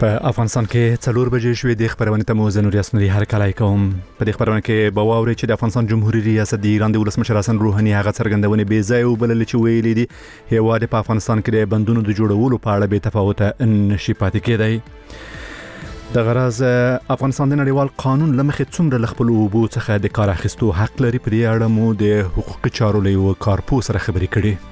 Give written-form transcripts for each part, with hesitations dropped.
په افغانستان کې 4 بجې شوې د خبرونه ته مو زنور یاسنوري هر کله کوم په دې خبرونه کې به واوري چې د افغانستان جمهوریت ریاست د ایران د ولسمشر حسن روحاني هغه څرګندونه بې ځای او بلل چې ویلي دي هیواد په افغانستان کې د بندونو د جوړولو په اړه به تفاوت نشي پاتې کېدای. د غرض افغانستان د نړیوال قانون لمخې څومره خپل اوبو څخه د کار اخیستو حق لري په دې اړه مو د حقوقي چارو له کارپو سره خبرې کړې.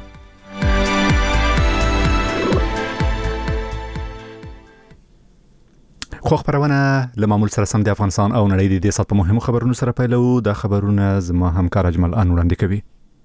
خو خبرونه لمعمول سره سم د افغانستان او نړۍ د سات په مهمو خبرونو سره پیلو. د خبرونه زما همکار اجمل ان وړاندې کوي.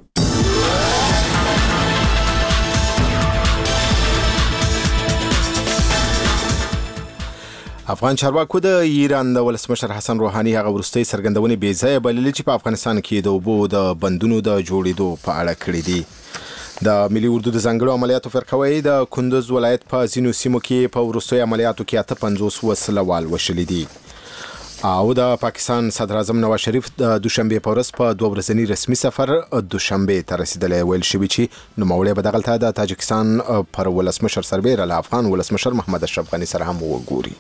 افغان چارواکو د ایران د ولسمشر حسن روحاني هغه ورستۍ څرګندونې بې ځایه بللې چې په افغانستان کې د اوبو د بندونو د جوړېدو په اړه کړې دي. د ملي اردو د ځانګړو عملیاتو فرقوي د کندوز ولایت په ځینو سیمو کې په ورستۍ عملیاتو کې 58 وسلوال وشلې دي. او د پاکستان صدر اعظم نواز شریف د دوشنبه په ورځ په 2 ورځنی رسمي سفر دوشنبه ته رسیدلی. ویل شوی چې نوموړی به دغلته د تاجکستان پر ولسمشر سربېره له افغان ولسمشر محمد اشرف غني سره هم وګوري.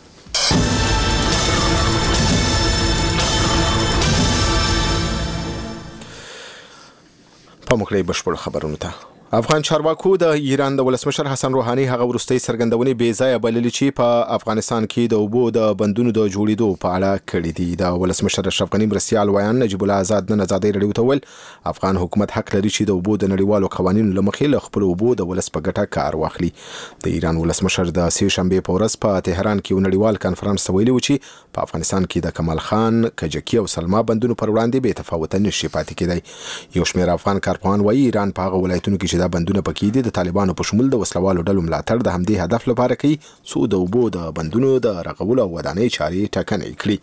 په مخکې بشپړ خبرونه ته افغان چارواکو د ایران د ولسمشر حسن روحاني هغه ورستۍ څرګندونې بې ځایه بللې چې په افغانستان کې د اوبو د بندونو د جوړېدو په اړه کړې دي. د ولسمشر اشرف غني مرستیال ویان نجیب الله آزاد نن ازادي رادیو ته ویل افغان حکومت حق لري چې د اوبو د نړیوالو قوانینو لمخې له خپل اوبو د ولس په ګټه کار واخلي. د ایران ولسمشر د سې شنبه په ورځ په تهران کې نړیوال کانفرنس ویلي و چې په افغانستان کې د کمال خان، کجکی او سلما بندونو پر وړاندې به تفاوت نشي پاتې کېدای. یو شمېر افغان کارپوهان وایي ایران په هغه ولایتونو کې چې دا بندونه پکې دي د طالبانو په شمول د وسلوالو ډلو ملاتړ د همدې هدف لپاره کوي څو د اوبو د بندونو د رغولو او ودانۍ چارې ټاکنې کړي.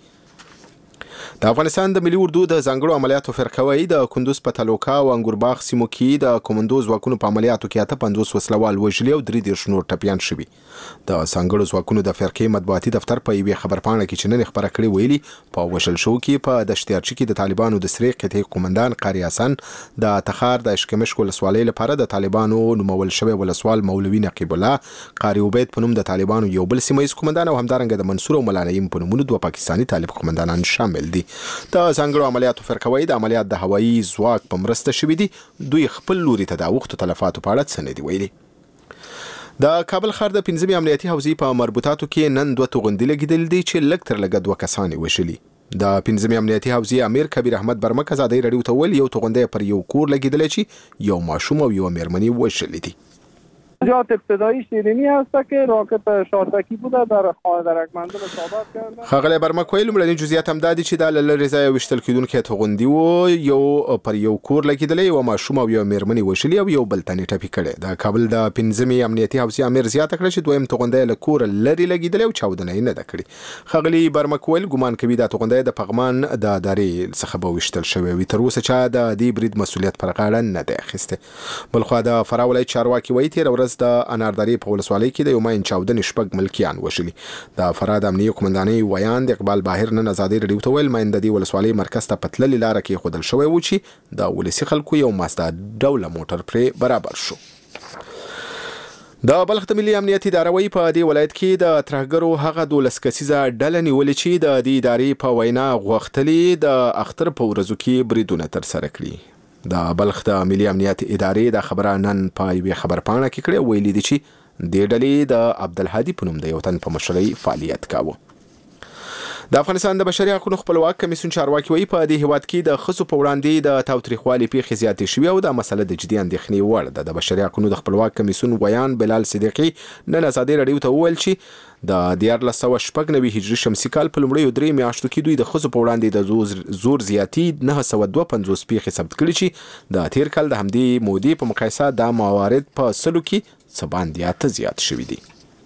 د افغانستان د ملي اردو د ځانګړو عملیاتو فرقوي د کندوز په تلوکا او انګورباغ سیمو کې د کمانډو ځواکونو په عملیاتو کې 58 وسلوال وژلي او 3 نور ټپيان شوي. د ځانګړو ځواکونو د فرقې مطبوعاتي دفتر په یوه خبرپاڼه کې چې نن خبره کړې ویلي په وشل شو کې په دشتیارچي کې د طالبانو د سری قطعې قومندان قاری حسن، د تخار د اشکمش ولسوالۍ لپاره د طالبانو نومول شوی ولسوال مولوي نقیب الله، قاری عبید په نوم د طالبانو یو بل سیمه ییز قومندان او همدارنګه د منصور او ملانیم په نومونو 2 پاکستاني طالب قومندانان شامل دي. د ځانګړو عملیاتو فرقوي د عملیات د هوایي ځواک په مرسته شوي دي. دوی خپل لوري ته د اوښتو تلفاتو په اړه څه نه دي ویلي. د کابل ښار د 15 امنیتي حوزې په مربوطاتو کې نن 2 توغندي لګیدل دي چې لږ تر لږه 2 کسان وشلي. د 15 امنیتي حوزې امیر کبیر احمد برمک ازادي رادیو ته ویل یو توغندي پر یو کور لګیدل چې یو ماشوم او یو میرمنی وشلي دي. جات ابتدایی شیرینی هست که راکت شارتکی بوده در خانه درکمندان اصابت کردن. خغل برمک ویل مړنی جزئیات هم دادي چې د لری ځای وشتل کېدونکو توغندي وو یو پر یو کور لګیدلې او ماشوم او یو میرمنی وشلي او یو بل تنې ټپي کړي. د کابل د 15 امنیتي حوزې امیر زیاته کړ چې دویم توغندي له کور لری لګیدلې او چاودنه نه ده کړې. خغلی برمک ویل ګمان کوي د توغندي د پغمان د ادارې څخه به وشتل شوی وي. تر اوسه چا د دې برید مسولیت پر غاړه نه ده اخیسته. بلخو د فراه ولایت چارواکي وایي تیر ورځ د انارداری په ولسوالۍ کې د یومین چاودنې شپږ ملکیان وشلي. د فراه د امنیه قومندانۍ ویان د اقبال باهر نن ازادي رادیو ته ویل ماین د دې ولسوالۍ مرکز ته پتللې لاره کې خودل شوی و چې د ولسی خلکو یو ماستا ډوله موټر پرې برابر شو. د بلخ د ملي امنیت اداره وی په دې ولایت کې د ترهګرو هغه 12 کسیزه ډله نیولې چې د دې ادارې په وینا غوښتلې د اختر په ورځو کې بریدونه تر سره کړي. د بلخ د ملي امنیت ادارې د خبره نن په یوه خبرپاڼه کې کړې ویلي دي چې د ډلې د عبدالهادي په نوم د یو تن په مشرۍ فعالیت کاوه. د افغانستان د بشري حقوقو خپلواک کمیسیون چارواکي وایي په دې هیواد کې د ښځو په وړاندې د تاوتریخوالي پیښې زیاتې شوي او دا مسله د جدي اندېښنې وړ ده. د بشري حقوقو د خپلواک کمیسیون ویان بلال صدیقي نن ازادي رادیو ته وویل چې د 1496 هجري شمسي کال په لومړیو 3 میاشتو کې دوی د ښځو په وړاندې د زور زیاتی 952 پیښې ثبت کړي چې د تیر کال د همدې مودې په مقایسه دا موارد په سلو کې څه باندې زیات شوي دي.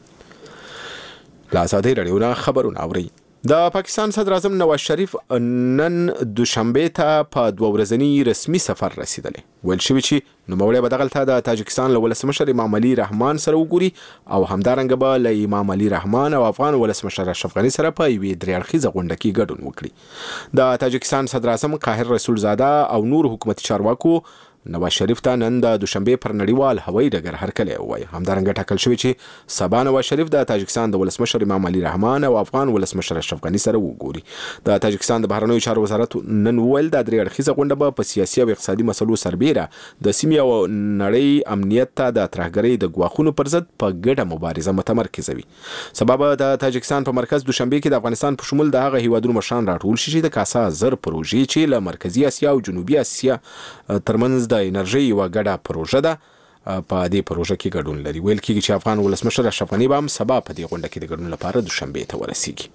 لا ازادي رادیو نه خبرونه اوري. د پاکستان صدر اعظم نواز شریف نن دوشنبه ته په 2 ورځنی رسمي سفر رسیدلی. ویل شوی چې نوموړی به دغلته د تاجکستان له ولسمشر امام علي رحمان سره وګوري او همدارنګه به له امام علي رحمان او افغان ولسمشر اشرف غني سره په یوې 3 اړخیزه غونډه کې ګډون وکړي. د تاجکستان صدر اعظم قاهر رسول زاده او نور حکومتي چارواکو نواز شریف ته نن د دوشنبه پر نړیوال هوایي ډګر هرکلی ووایي. همدارنګه ټاکل شوی چې سبا نواز شریف د تاجکستان د ولسمشر امام علي رحمان او افغان ولسمشر اشرف غني سره وګوري. د تاجکستان د بهرنیو چارو وزارت نن وویل د درې اړخیزه غونډه به په سیاسي او اقتصادي مسلو سربیره د سیمې او نړۍ امنیت ته د ترهګرۍ د ګواښونو پر ضد په ګډه مبارزه متمرکزه وي. سبا به د تاجکستان په مرکز دوشنبه کې د افغانستان په شمول د هغه هیوادونو مشران راټول شي چې د کاسا زر پروژې چې له مرکزی اسیا او جنوبي اسیا ترمنځ د انرژي یوه ګډه پروژه ده په دې پروژه کې ګډون لري. ویل کېږي چې افغان ولسمشر اشرف غني به هم سبا په دې غونډه کې د ګډون لپاره دوشنبه ته ورسیږي.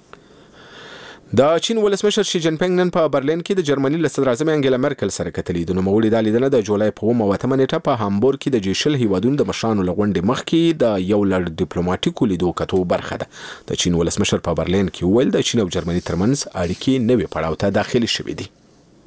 د چین ولسمشر شي جین پینګ نن په برلین کې د جرمني له صدر اعظم انګلا مرکل سره کتلې. د نوموړي دا لیدنه د جولای په 8 نیټه په هامبورګ کې د جیشل هیوادونو د مشرانو له غونډې مخکې د یو لړ ډیپلوماټیکو لیدو کتو برخه ده. د چین ولسمشر په برلین کې وویل د چین او جرمني ترمنځ اړیکې نوې پړاو ته داخلي شوې دي.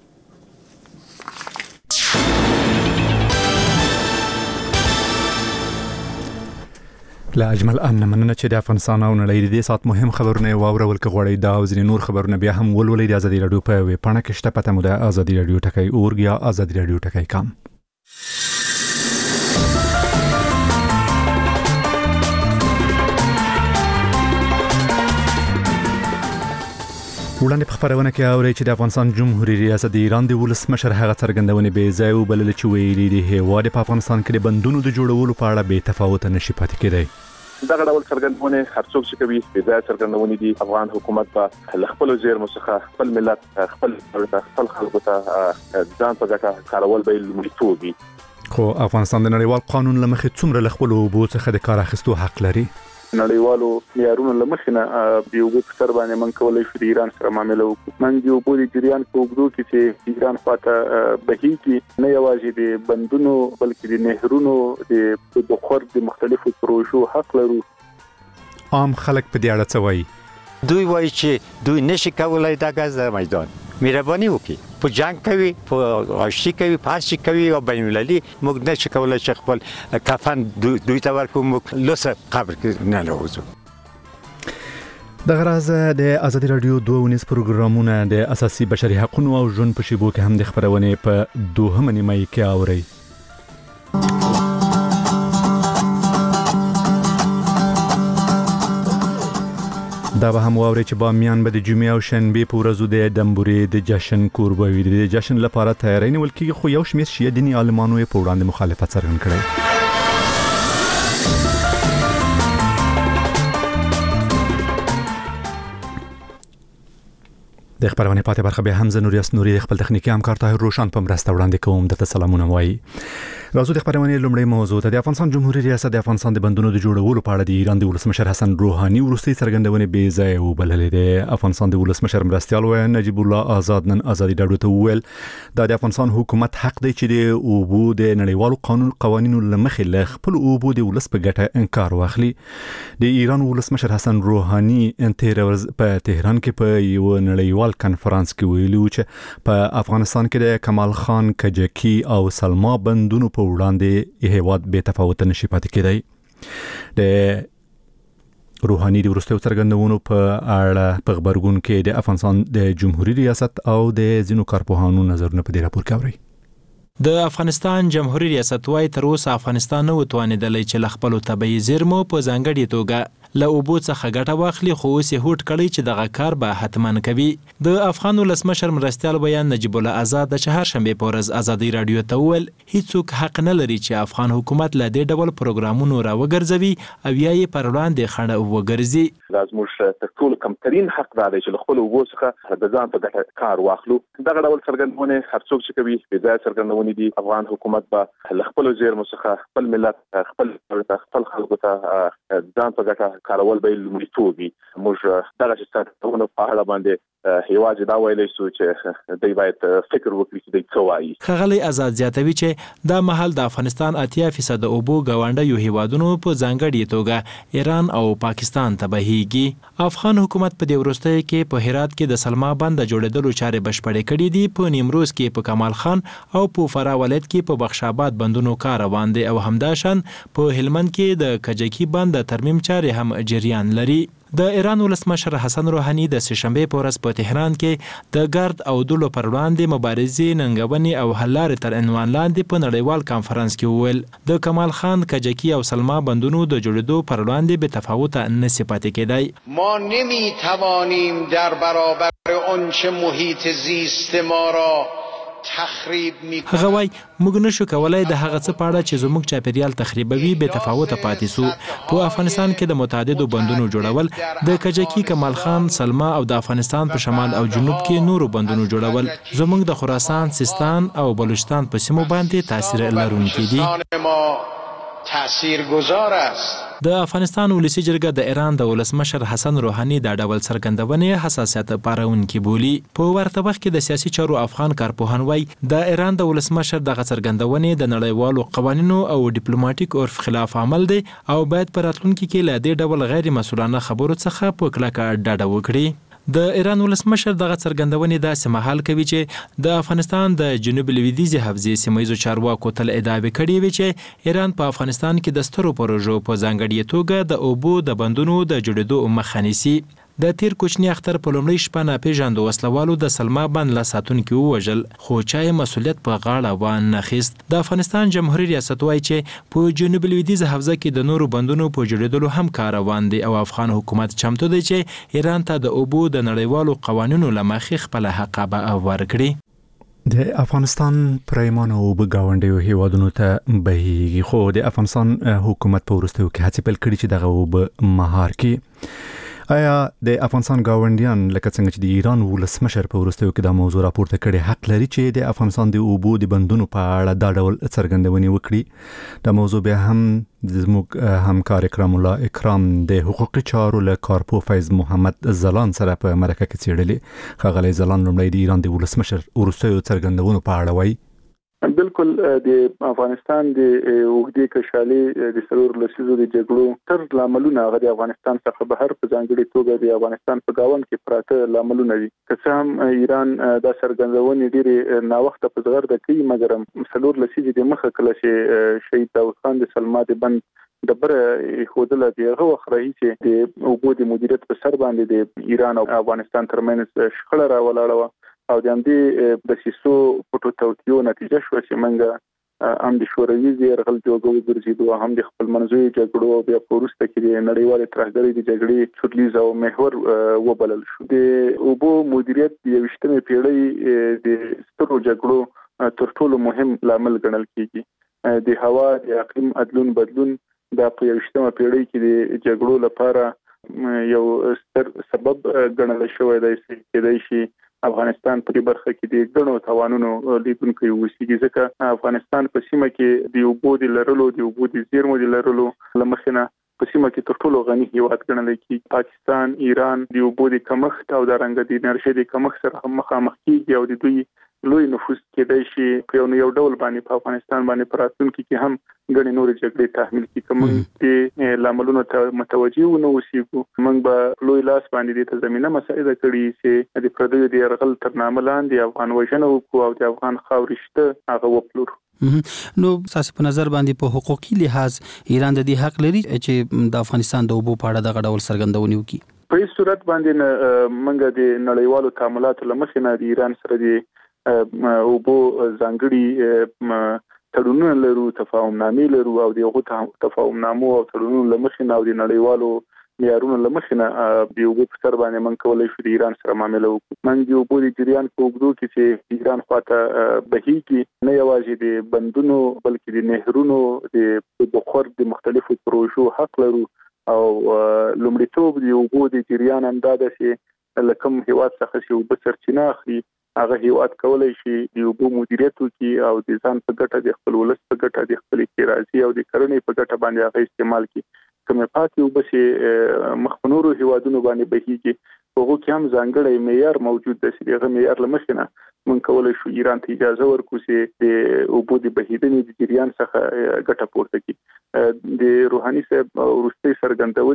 لا اجمل ان مننه چې د افغانستان او نړۍ د دې سات مهم خبرونه واورول کې غوړې دا او ځینې نور خبرونه بیا هم ولولې د ازادي رادیو په ویب پاڼه کې شته. پته مو ده ازادي رادیو ټکی اورګ یا ازادي رادیو ټکی کام. وړاندې په خبرونه کې اوري چې د افغانستان جمهوریت ریاست د ایران د ولسمشر هغه څرګندونې بې ځای وبلل چې ویلي دي هیواد په افغانستان کې د بندونو د جوړولو په اړه بې تفاوت نشي پاتې کېدی. دغه ډول څرګندونې هر څوک چې کوي بې ځای څرګندونې دي. افغان حکومت په خپل زیرمو څخه خپل ملت خپل خلکو ته ځان په ګټه کارول به لومړیتوب وي. خو افغانستان د نړیوال قانون له مخې څومره له خپلو اوبو څخه د کار اخیستو حق لري؟ نړیوالو معیارونو له مخې نه د اوبو په سر باندې موږ کولی شو د ایران سره معامله وکړو. موږ د اوبو د جریان په اوږدو کې چې ایران خواته بهیږي نه یوازې د بندونو بلکې د نهرونو د بخار د مختلفو پروژو حق لرو. عام خلک په دې اړه څه وایي؟ دوی وایي چې دوی نشي کولای دا غاز د میدان مهرباني وکړي په جنگ کوي په عاشقي کوي په هر شي کوي او بین المللي موږ نشي کولای چې خپل کفن دوی ته ورکو موږ لوسه قبر کې نه لوزو. د غراز د ازادي رادیو 2 پروګرامونه د اساسي بشري حقوقو او ژوند په شیبو کې هم د خبرونه په 2 نیمه کې اوري. دا به هم واوري چې بامیان به د جمعې او شنبه په ورځو د دمبوري د جشن کوربه وي. د جشن لپاره تیاری نیول کېږي خو یو شمېر شیعه دیني عالمانو یې په وړاندې مخالفت څرګند کړی. د خبرونه پاتې برخه به حمزه نوریاس نوري خپل تخنیکی همکار طاهر روشن په مرسته وړاندې کوم. د سلامونه وایي. راځو د خبرونه لومړی موضوع ته. د افغانستان جمهوریت ریاست د افغانستان د بندونو د جوړولو په اړه د ایران د ولسمشر حسن روحاني وروستي څرګندونې بې ځای وبللې ده. افغانستان د ولسمشر مرستیال وایي نجیب الله آزاد نن ازادي رادیو ته وویل د افغانستان حکومت حق دی چې د اوبو د نړیوالو قوانینو لمخې له خپل اوبو د ولس په ګټه انکار واخلي. د ایران ولسمشر حسن روحاني انټرورز په تهران کې په یو نړیوال کانفرنس کې ویلي چې په افغانستان کې د کمال خان کجکی او سلما بندونو په وړاندې هیواد به تفاوت نشي پاتې کېدی. د روحاني د ورستیو څرګندونو په اړه په خبرګون کې د افغانستان د جمهوریت ریاست او د ځینو کارپوهانو نظرونه په دې راپور کې اوري. د افغانستان جمهوریت ریاست وايي تر اوسه افغانستان نه وتوانیدلی چې له خپلو طبیعي زیرمو په ځانګړې توګه له اوبو څخه ګټه واخلي، خو اوس یې هوډ کړی چې دغه کار به حتماً کوي. د افغان ولسمشر مرستیال بیان نجیب الله آزاد د چهارشنبې په ورځ ازادي رادیو ته وویل هیڅوک حق نه لري چې افغان حکومت له دې ډول پروګرامونو راوګرځوي او یا یې پر وړاندې خنډ وګرځي. دا زموږ تر ټولو کمترین حق دی چې له خپلو اوبو څخه د ځان په ګټه کار واخلو. دغه ډول څرګندونې هر څوک چې کوي بې ځایه څرګندونې دي. افغان حکومت به له خپلو زیرمو څخه خپل ملت خپل خلکو ته ځان په ګټه کارول به لومړیتوب وي. موږ دغه څرګندونو په اړه باندې هیواد دا ویلی شو چې دوی باید فکر وکړي چې دوی څه وایي. ښاغلی آزاد زیاتوي چې دا مهال د افغانستان 80% اوبو ګاونډیو هیوادونو په ځانګړې توګه ایران او پاکستان ته بهیږي. افغان حکومت په دې وروستیو کې په هرات کې د سلما بند جوړېدلو چارې بشپړې کړې دي. په نیمروز کې په کمال خان او په فرا ولایت کې په بخش آباد بندونو کار روان دي او همداشان په هلمند کې د کجکی بند ترمیم چارې هم جریان لري. د ایران ولسمشر حسن روحاني د سهشنبه په ورځ په تهران کې د ګارد او دلو پر وړاندې مبارزې ننګونې او حل لارې تر عنوان لاندې په نړیوال کانفرنس کې وویل د کمال خان کجکی او سلما بندونو د جوړېدو پر وړاندې به تفاوت نشي پاتې کېدای. ما نمیتوانیم در برابر آنچه محیط زیست ما را تخریب میکنه. هغه وای موږ نشو کولای د هغه څه په اړه چې زموږ چاپیریال تخریبوي به تفاوت پاتې سو. په افغانستان کې د متعددو بندونو جوړول د کجکی کمال خان سلما او د افغانستان په شمال او جنوب کې نورو بندونو جوړول زموږ د خراسان سیستان او بلوچستان په سیمو باندې تاثیر لرونکي دي. تاثیرگذار است. د افغانستان ولسی جرګه د ایران د ولسمشر حسن روحاني د ډول څرګندونې حساسیت پارونکي بولی. په ورته وخت کې د سیاسي چارو افغان کارپوهان وای د ایران د ولسمشر د څرګندونې د نړیوالو قوانینو او ډیپلوماټیک عرف خلاف عمل دی او باید پر راتلونکي کې له دې ډول غیر مسؤلانه خبرو څخه په کلکه ډډه وکړي. د ایران ولسمشر دغه څرګندونې داسې مهال کوي چې د افغانستان د جنوب لویدیځي حوزې سیمه ییزو چارواکو تل ادعا کړې وي چې ایران په افغانستان کې د سترو پروژو په ځانګړي توګه د اوبو د بندونو د جوړېدو مخه نیسي. د تیر کوچنی اختر په لومړۍ شپه ناپېژاندو وسلوالو د سلما بند له ساتونکي ووژل خو چا یې مسؤلیت په غاړه وانخیست. د افغانستان جمهوریت ریاست وایي چې په جنوب لویدیځه حوزه کې د نورو بندونو په جوړېدلو هم کار روان دی او افغان حکومت چمتو دی چې ایران ته د اوبو د نړیوالو قوانینو له مخې خپله حقه ورکړي. د افغانستان پرایمانو اوبه ګاونډیو هیوادونو ته بهیږي خو د افغانستان حکومت په وروستیو کې هڅې پیل کړي چې دغه اوبه مهار کړي. آیا د افغانستان ګاونډیان لکه څنګه چې د ایران ولسمشر په وروستیو کې دا موضوع راپورته کړي حق لري چې د افغانستان د اوبو د بندونو په اړه دا ډول څرګندونې وکړي؟ دا موضوع بیا هم زموږ همکار اکرام الله اکرام د حقوقي چارو له کارپو فیض محمد زلان سره په مرکه کې څېړلې. ښاغلی زلان لومړی د ایران د ولسمشر وروستیو څرګندونو په اړه وایي. بالکل د افغانستان د اوږدې کشالي د سرور لسیزو د جګړو تر لاملونه هغه د افغانستان څخه بهر په ځانګړي توګه د افغانستان په گاوند کې پراته لاملونه دي. که څه هم ایران دا څرګندونې ډېرې ناوخته په زغرده کوي مګر سرور لسیزې د مخه کله چې شهید داود خان د سلما د بند دبره خودله دیغه وخره چې د اوبو د مدیریت په سر باندې د ایران او افغانستان ترمنځ شخړه راولاړه او د همدې د سیسو پټو توتیو نتیجه شو چې منګه هم د شوروي زیرغل جوړو ګرځیدو هم د خپل منځوي جګړو بیا پورسته کې د نړیوال ترهګرۍ د جګړې چورلیز او محور وبلل شو. د اوبو مدیریت د 20مې پیړۍ د سترو جګړو تر ټولو مهم لامل ګڼل کیږي. د هوا د اقلیم بدلون د 20مې پیړۍ کې د جګړو لپاره یو ستر سبب ګڼل شوی دی چې افغانستان په دې برخه کې د ګڼو توانونو لیدونکو وسیږي ځکه افغانستان په سیمه کې د اوبو د لرلو د اوبو د زیرمو د لرلو لمخنه په سیمه کې تر ټولو غني هیواد ګڼل کېږي. پاکستان، ایران د اوبو د کمښت او د رنګ د انرژي د کمښت سره مخامخ کېږي او د دوی لوی نفوذ کېدای شي په یو ډول باندې په افغانستان باندې پراتونکو کې هم غني نور جګړې تحمیل کی کوم د لاملونو ته متوجي ونه وسیګو. موږ به لوی لاس باندې د زمينه مساعده کړي چې د پردیو د يرغل تر نامه لاندې افغان وژنه او د افغان خاورشته هغه وپلور. نو تاسو په نظر باندې په حقوقي لحاظ ایران د دې حق لري چې د افغانستان د اوبو په اړه د غډول څرګندونې وکړي؟ په هیڅ صورت باندې موږ د نړیوالو تعاملاتو لمخې نه د ایران سره د اوبو ځانګړي تړونونه لرو، تفاهم نامې لرو او دغه تفاهم نامو او تړونونو لمخې نه او د نړیوالو معیارونو لمخې نه د اوبو په سر باندې موږ کولای شو د ایران سره معامله وکړو. موږ د اوبو د جریان په اوږدو کې چې ایران خواته بهیږي نه یوازې د بندونو بلکې د نهرونو د بخار د مختلفو پروژو حق لرو او لومړیتوب د اوبو د جریان اندازه چې لکم هیواد څخه چې اوبه سرچینه اخلي هغه هیواد کولای شي د اوبو مدیریت وکړي او د ځان په ګټه د خپل ولس په ګټه د خپل اقتصادي او د کرنې په ګټه باندې هغه استعمال کړي. کومه پاتې اوبه چې مخنورو هیوادونو باندې بهيږي هغه کې هم ځانګړی معیار موجود دی چې هغه معیار لمخې نه موږ کولای شو ایران ته اجازه ورکړو چې د اوبو د بهیدنې د جریان څخه ګټه پورته کړي. د روحاني صاحب ورستي څرګندونې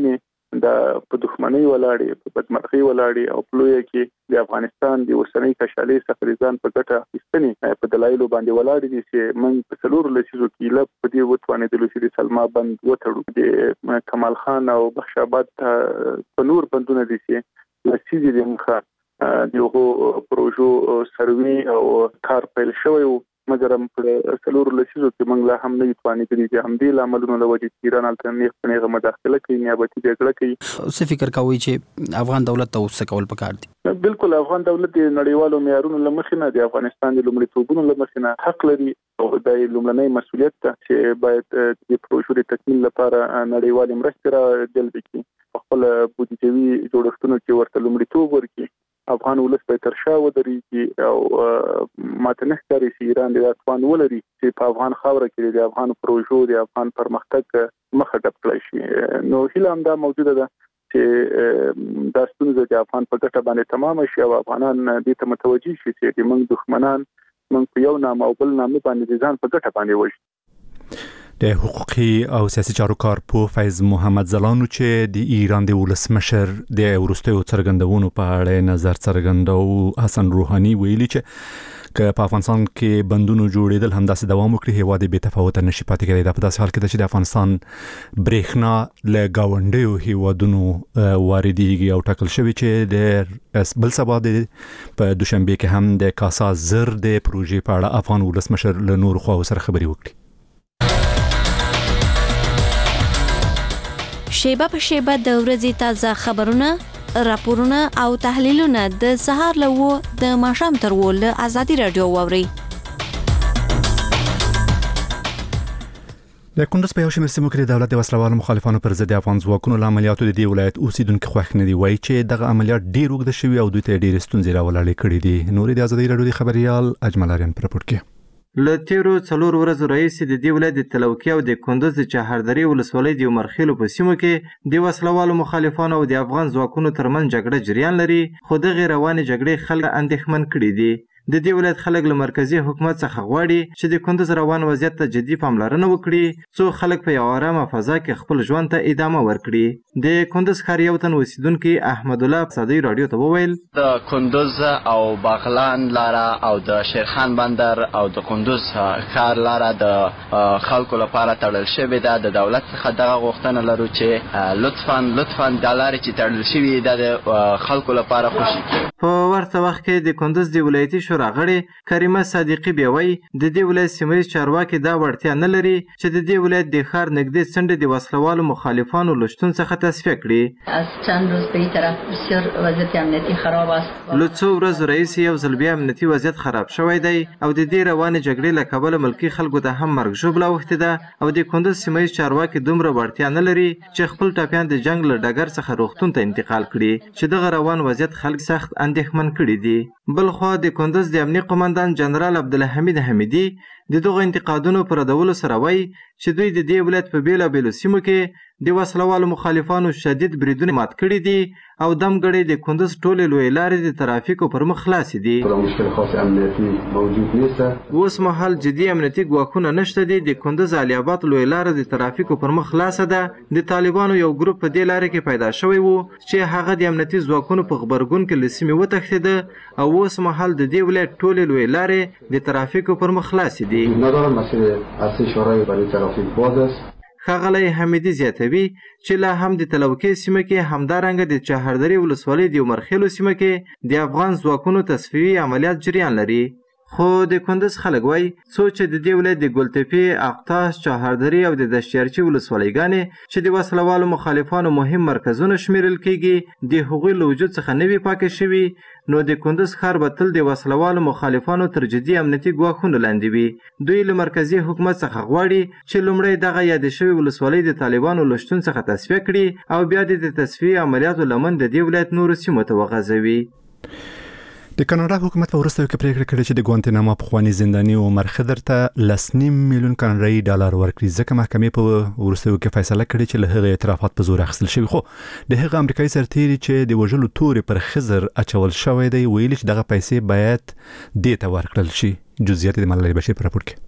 د په دښمنۍ ولاړې په بدمرغۍ ولاړې او په لویه کې د افغانستان د اوسنۍ کشالۍ څخه ځان په ګټه اخیستنې په دلایلو باندې ولاړې دي چې موږ په څلورو لسیزو کې له په دې وتوانېدلو چې د سلما بند وتړو د کمال خان او بخش آباد په نور بندونه دي چې لسیزې د مخه دغه پروژو سروي او کار پیل شوی و مګر په څلورو لسیزو کې موږ لا هم نه توانېدلي چې همدې لاملونو له وجې ایران الټرنیټ مداخله کوي نیابتي جګړه کوي. څه فکر کوي چې افغان دولت ته څه کول پکار دي؟ بالکل افغان دولت د نړیوالو معیارونو له مخې نه د افغانستان د لومړیتوبونو له مخې نه حق لري او د لومړنۍ مسؤلیت ته چې باید د پروژو د تکمیل لپاره نړیوالې مرستې را جلب کړي خپل بودیجوي جوړښتونو کې ورته لومړیتوب ورکړي. افغان ولس به تر شا ودرېږي او ماته نه ښکاري چې ایران د توان ولري چې په افغان خاوره کې د افغان پروژو د افغان پرمختګ مخه ډب کړی شي. نو هیله همدا موجوده ده چې دا ستونزه د افغان په ګټه باندې تمام شي او افغانان دې ته متوجي شي چې موږ دښمنان موږ په یو نام او بل نام باندې ځان په ګټه باندې وژنو. د حقوقي او سیاسي چارو کارپوه فیض محمد زلانو چې د ایران د ولسمشر د وروستیو څرګندونو په اړه نظر څرګندو حسن روحاني ویلي چې که په افغانستان کې بندونو جوړېدل همداسې دوام وکړي هیواد بې تفاوته نشي پاتې کېدای. دا په داسې حال کې ده چې د افغانستان برېښنا له ګاونډیو هیوادونو واردېږي او ټاکل شوی چې د بل سبا په دوشنبه کې هم د کاسا زر د پروژې په اړه افغان ولسمشر له نورو خواو سره خبرې وکړي. شیبه په شیبه د ورځې تازه خبرونه، راپورونه او تحلیلونه د سهار له 9 د ماښام تر 10 له ازادي رادیو واوري. د کندز په یو شمېر سیمو کې د دولت د وسلوالو مخالفانو پر ضد افغان ځواکونو له عملیاتو د دې ولایت اوسیدونکو خوښ نه دي. وایي چې دغه عملیات ډېر اوږده شوي او دوی ته ډېرې ستونزې راولاړې کړې دي. نورې د ازادي رادیو د خبريال اجمل آریان په راپور کې له تیرو 4 ورځو راهیسې د دې ولایت د تلوکي او د کندز د چهاردری ولسوالۍ د مرخیلو په سیمو کې د وسلوالو مخالفانو او د افغان ځواکونو ترمن جګړه جریان لري، خو دغه روانې جګړې خلک اندېښمن کړي دي. د دې ولایت خلک له مرکزی حکومت څخه غواړي چې د کندز روان وضعیت ته جدي پاملرنه وکړي، څو خلک په یو آرامه فضا کې خپل ژوند ته ادامه ورکړي. د کندز ښار یو تن اوسیدونکي احمد الله صدی رادیو ته وویل د کندز او باغلان لاره او د شیرخان بندر او د کندز ښار لاره د خلکو لپاره تړل شوې ده. د دولت څخه دغه غوښتنه لرو چې لطفاً د لارې چې تړل شوې ده د خلکو لپاره خوشي کړي. په ورته وخت کې د کندز د ولایتي شورا غړي کریمه صادقی بیوي د دې ولایت سیمایي چارواکي دا وړتیا نه لري چې د دې ولایت د ښار نږدې څنډې د وسلوالو مخالفانو له شتون څخه تصفیه کړي. از چند روز به این طرف بسیار وضعیت امنیتی خراب است. له څو ورځو راهیسې یو ځل بیا امنیتي وضعیت خراب شوی دی او د دې روانې جګړې له کبله ملکي خلکو ته هم مرګ ژوبله اوښتې ده او د کندز سیمایي چارواکي دومره وړتیا نه لري چې خپل ټاپیان د جنګ له ډګر څخه روغتون ته انتقال کړي چې دغه روان وضعیت خلک سخت اندېښمن کړي دي. بلخوا د کندز د امنیه قومندان جنرال عبدالحمید حمیدي د دغه انتقادونو پر ردولو سره وایي چې دوی د دې ولایت په بیلابیلو سیمو کې د وسلوالو مخالفانو شدید بریدونه مات کړي دي او دمګړۍ د کندز ټولې لویې لارې د ترافیکو پر مخ خلاصې دي. اوس مهال جدي امنیتي ګواښونه نشته دي. د کندز علي آباد لویې لاره د ترافیکو پر مخ خلاصه ده. د طالبانو یو ګروپ په دې لارې کې پیدا شوی وو چې هغه د امنیتي ځواکونو په خبرګون کې له سیمې وتښتېده او اوس مهال د دې ولایت ټولې لویې لارې د ترافیکو پر مخ خلاصې دي. ښاغلی حمیدي زیاتوي چې لا هم د تلوکي سیمه کې همدارنګه د چهاردری ولسوالۍ د مرخیلو سیمه کې د افغان ځواکونو تصفیوي عملیات جریان لري. خو د کندز خلک وایي څو چې د دې ولایت د ګلتپې، اقتاش، چهاردری او د دشتیارچي ولسوالیګانې چې د وسلوالو مخالفانو مهم مرکزونه شمیرل کیږي د هغوی له وجود څخه نه وي پاکې شوي، نو د کندز ښار به تل د وسلوالو مخالفانو تر جدي امنیتي ګواښونو لاندې وي. دوی له مرکزي حکومت څخه غواړي چې لومړی دغه یادې شوې ولسوالۍ د طالبانو له شتون څخه تصفیه کړي او بیا د تصفیې عملیاتو لمن د دې ولایت نورو سیمو ته وغځوي. د کاناډا حکومت په وروستیو کې پریکړه کړې چې د ګوانتنامو پخوانی زنداني عمر خضر ته 1.5 میلیون کاناډایي ډالر ورکړي، ځکه محکمې په وروستیو کې فیصله کړې چې له هغه اعترافات په زور اخیستل شوي. خو د هغه امریکایي سرتیري چې د وژلو تورې پر خضر اچول شوی دی ویلي چې دغه پیسې باید دې ته ورکړل شي. جزئیات د ملالۍ بشیر په راپور کې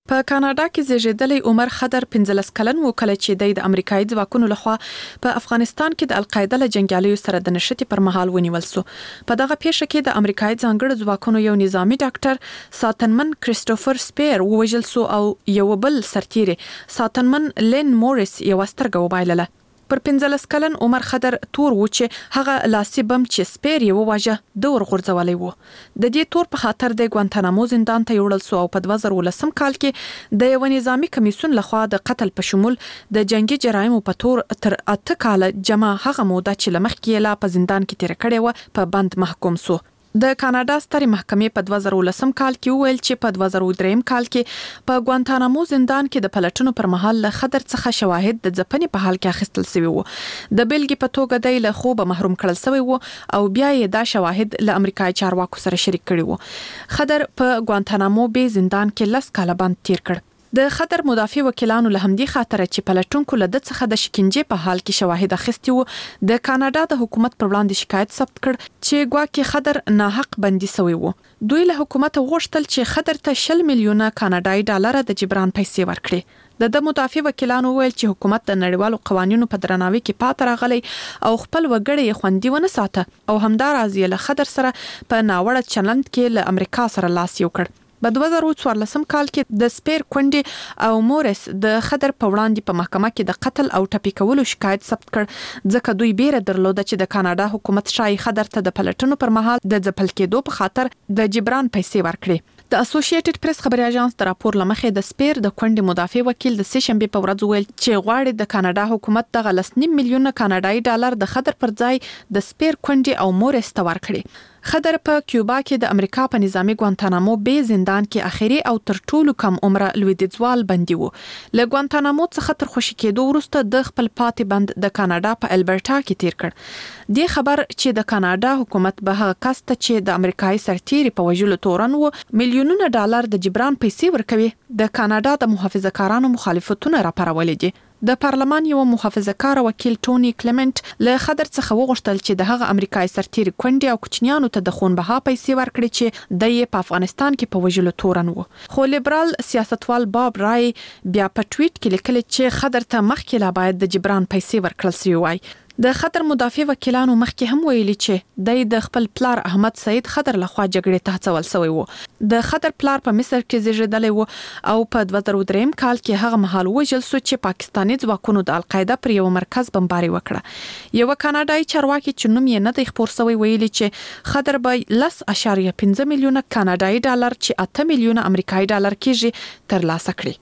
په کاناډا کې زیږیدلی عمر خضر 15 کلن و کله چې د امریکایي ځواکونو لخوا په افغانستان کې د القاعده له جنگیالیو سره د نشټي پر مهال ونیول شو. په دغه پیښه کې د امریکایي ځانګړو ځواکونو یو نظامی ډاکټر ساتنمن کریسټوفر سپیر ووژل شو او یو بل سرتیری ساتنمن لین موريس یو سترګه وبایلله. پر 15 کلن عمر خضر تور و چې هغه لاسي بم چې سپیر یې وواژه د ورغورځولې و. د دې تور په خاطر د ګوانتانامو زندان ته یوړل شو او په 2013 کال کې د یو نظامی کمیسیون لخوا د قتل په شمول د جنگي جرایمو په تور تر 8 کال جمع هغه موده چې لمخکې لا په زندان کې تیر کړی و په بند محکوم شو. د کاناډا سترې محکمې په 2013 کال کې وویل چې په 2003 کال کې په ګوانتانامو زندان کې د پلټنو پر مهال له خضر څخه شواهد د ځپنې په حال کې اخیستل شوی وو. د بیلګې په توګه د له خوبه محروم کړل شوی وو او بیا یې دا شواهد له امریکایي چارواکو سره شریک کړي وو. خضر په ګوانتانامو بې زندان کې 10 کاله بند تیر کړ. د خطر مدافع وکیلانو له همدې خاطر چې پلټونکو له د څخه د شکنجې په حال کې شواهد اخیستي وو د کاناډا د حکومت پر وړاندې شکایت ثبت کړ چې ګواکې خطر ناحق بندي شوی وو. دوی له حکومت غوښتل چې خطر ته 10 میلیونه کاناډایي ډالر د جبران پیسې ورکړي. د مدافع وکیلانو ویل چې حکومت د نړیوالو قوانینو په درناوي کې پات راغلی او خپل وګړي خوندي ونه ساته او همدارز یې له خطر سره په ناوړه چلند کې له امریکا سره لاس یو کړ. په 2014 کال کې د سپیر کونډي او موريس د خطر په وړاندې په محکمه کې د قتل او ټپي کولو شکایت ثبت کړ ځکه دوی بیره درلوده چې د کاناډا حکومت شای خطر ته د پلټنو پر مهال د ځپل کېدو په خاطر د جبران پیسې ورکړي. د اسوسییټډ پریس خبري اژانس د راپور لمخې د سپیر د کونډي مدافع وکیل د سشنبه په ورځ ویل چې غواړي د کاناډا حکومت د 2.5 میلیونه کاناډایي ډالر د خطر پر ځای د سپیر کونډي او موريس ته ورکړي. خضر په کیوبا کې د امریکا په نظامی ګوانتانامو بې زندان کې اخیری او تر ټولو کم عمره لویدیځوال بندي وو. له ګوانتانامو څخه تر خوشی کېدو وروسته د خپل پاتې بند د کاناډا په البرټا کې تیر کړ. د خبر چې د کاناډا حکومت به هغه کس ته چې د امریکایي سرتیری په وژلو تورن وو میلیونونه ډالر د جبران پیسې ورکوي د کاناډا د محافظه‌کارانو مخالفتونه راپارولې دي. د پارلمان یو محافظه‌کار وکیل ټونی کلیمنت له خضر څخه وغوښتل چې د هغه امریکایي سرتیری کونډي او کوچنیانو ته د خونبها پیسې ورکړي چې د یې په افغانستان کې په وژلو تورن وو. خو لیبرال سیاستوال باب رای بیا په ټویټ کې لیکل چې خضر ته مخکې لا باید د جبران پیسې ورکړل شي وای. د خطر مدافع وکیلانو مخکې هم ویلي چې د خپل پلار احمد سعید خضر لخوا جګړې ته هڅول شوی وو. د خطر پلار په مصر کې زیږیدلی وو او په 2003 کال کې هغه مهال وژل شو چې پاکستاني ځواکونو د القاعده پر یو مرکز بمباري وکړه. یو کاناډایي چارواکي چې نوم یې نه دی خپور شوی ویلي چې خضر به 10.5 میلیونه کاناډایي ډالر چې 8 میلیونه امریکایي ډالر کېږي ترلاسه کړي.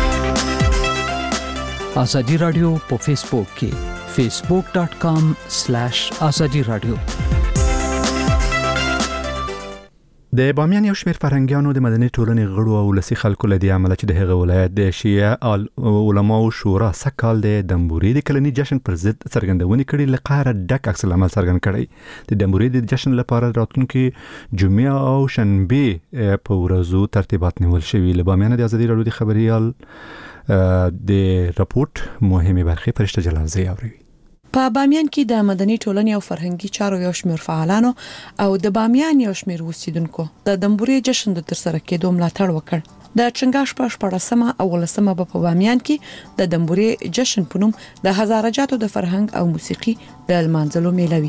ازادي رادیو په فیسبوک کې facebook.com/azadi radio. د بامیان یو شمېر فرهنګیانو د مدني ټولنې غړو او ولسي خلکو له دې عمله چې د هغه ولایت د شیعه علماو شورا سکهال د دمبوري د کلني جشن پر ضد څرګندونې کړي لقاره ډک عکس العمل څرګند کړي. د دمبوري د جشن لپاره راتلونکي جمعه او شنبه په ورځو ترتیبات نیول شوي. له بامیان د ازادي رادیو د خبريال د راپورټ مهمه برخه فرشته جلالزی اوري. په بامیان کې د مدني ټولنې او فرهنګي چارو یو شمېر فعالانو او د بامیان یو شمېر اوسیدونکو د دمبوري جشن د ترسره کېدو ملاتړ وکړ. د چنګاښ په 14مه او 15مه په بامیان کې د دمبوري جشن په نوم د هزاره جاتو د فرهنګ او موسیقي د المانځلو میلوي.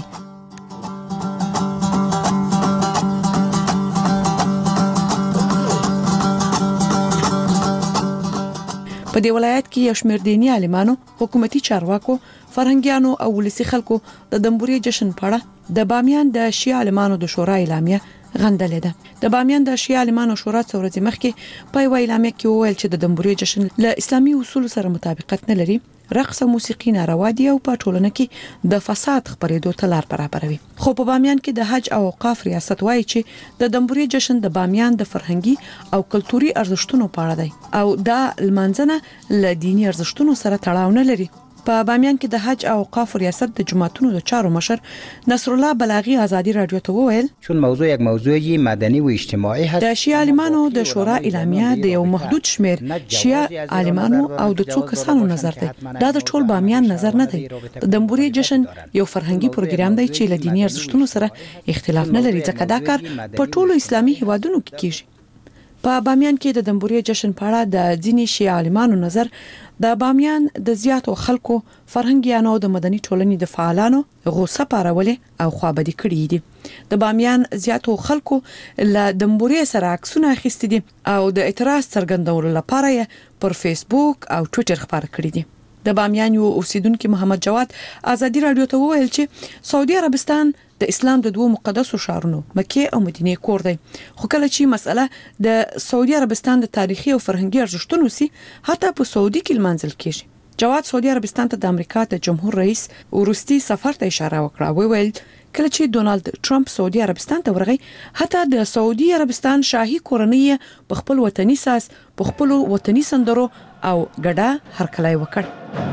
په دې ولایت کې یو شمېر دیني عالمانو، حکومتي چارواکو، فرهنګیانو او ولسي خلکو د دمبوري جشن په اړه د بامیان د شیعه عالمانو د شورا اعلامیه غندلې ده. د بامیان د شیعه عالمانو شورا څو ورځې مخکې په یو اعلامیه کې وویل چې د دمبوري جشن له اسلامي اصولو سره مطابقت نه لري، رقص او موسیقي ناروا دي او په ټولنه کې د فساد خپرېدو ته لار برابروي. خو په بامیان کې د حج او اوقاف ریاست وایي چې د دمبوري جشن د بامیان د فرهنګي او کلتوري ارزښتونو په اړه دی او دا لمانځنه له دینی ارزښتونو سره تړاو نه لري. په بامیان کې د حج او اوقاف ریاست د جماعتونو د چارو مشر نصر الله بلاغی ازادي رادیو ته وویل چون موضوع یک موضوع مدنی و اجتماعی هست. د شیعه عالمانو د شورا اعلامیه د یو محدود شمېر شیعه عالمانو او د څو کسانو نظر دی. دا د ټول بامیان نظر نه دی. د دمبوري جشن یو فرهنګي پروګرام دی چې له دینی ارزښتونو سره اختلاف نه لري ځکه دا کار په ټولو اسلامي هیوادونو کې کیږي. په بامیان کې د دمبوري جشن په اړه د ځینې شیعه عالمانو نظر د بامیان د زیاتو خلکو فرهنګیانو د مدني ټولنې د فعالانو غوسه پارولې او خوابدي کړي دي د بامیان زیاتو خلکو له دمبوري سره عکسونه اخیستي دي او د اعتراض څرګندولو لپاره یې پر فیسبوک او ټوئیټر خبر کړي دي د بامیان یو اوسیدونکو محمد جواد ازادي رادیو ته وویل چې سعودي عربستان د اسلام د دوه مقدسو ښارونو مکه او مدینه کور دی خو کله چې مسأله د سعودي عربستان د تاریخي او فرهنګي ارزښتونو سي حتی په سعودي کې لمانځل کیږي جواد سعودي عربستان ته د امریکا د جمهور رئیس ورستي سفر ته اشاره وکړه ویل کله چې ډونالد ټرمپ سعودي عربستان ته ورغی حتی د سعودي عربستان شاهي کورنۍ په خپل وطني ساز په خپل وطني سندرو او ګډه هرکلی وکړ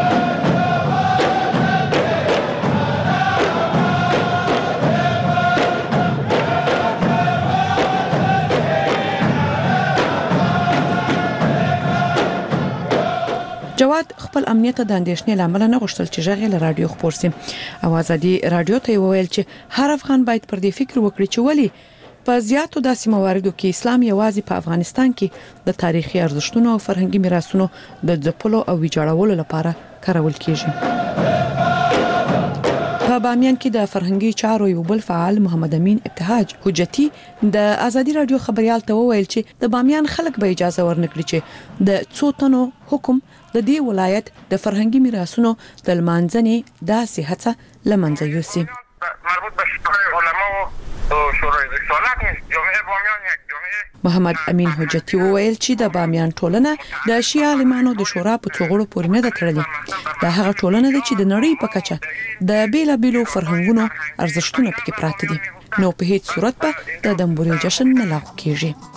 جواد خپل امنیت د اندېښنې لامل نه غوښتل چې ژغ له رادیو خبر سي او ازادي رادیو ته وویل چې هر افغان باید پر دې فکر وکړي چې ولی په زیاتو داسې مواردو کې اسلام یوازې په افغانستان کې د تاریخي ارزښتونو او فرهنګي میراثونو د ځپلو او ویجاړولو لپاره کارول کیږي په بامیان کې د فرهنګي چارو یو بل فعال محمد امین ابتهاج حجتی د ازادي رادیو خبريال ته وویل چې د بامیان خلک به اجازه ورنکړي چې د څو تنو حکم د دې ولایت د فرهنګي میراثونو د لمانځنې داسې هڅه لمنځه یوسي مربوط به شورای علما او شورای رسالت جامعه بامیان یک جامعه محمد امین حجتی وویل چې د بامیان ټولنه د شیعه عالمانو د شورا په څوغړو پورې نه ده تړلې دا هغه ټولنه ده چې د نړۍ په کچه د بیلابیلو فرهنګونو ارزښتونه پکې پراته دي نو په هیڅ صورت به د دمبوري جشن نه لاغو کیږي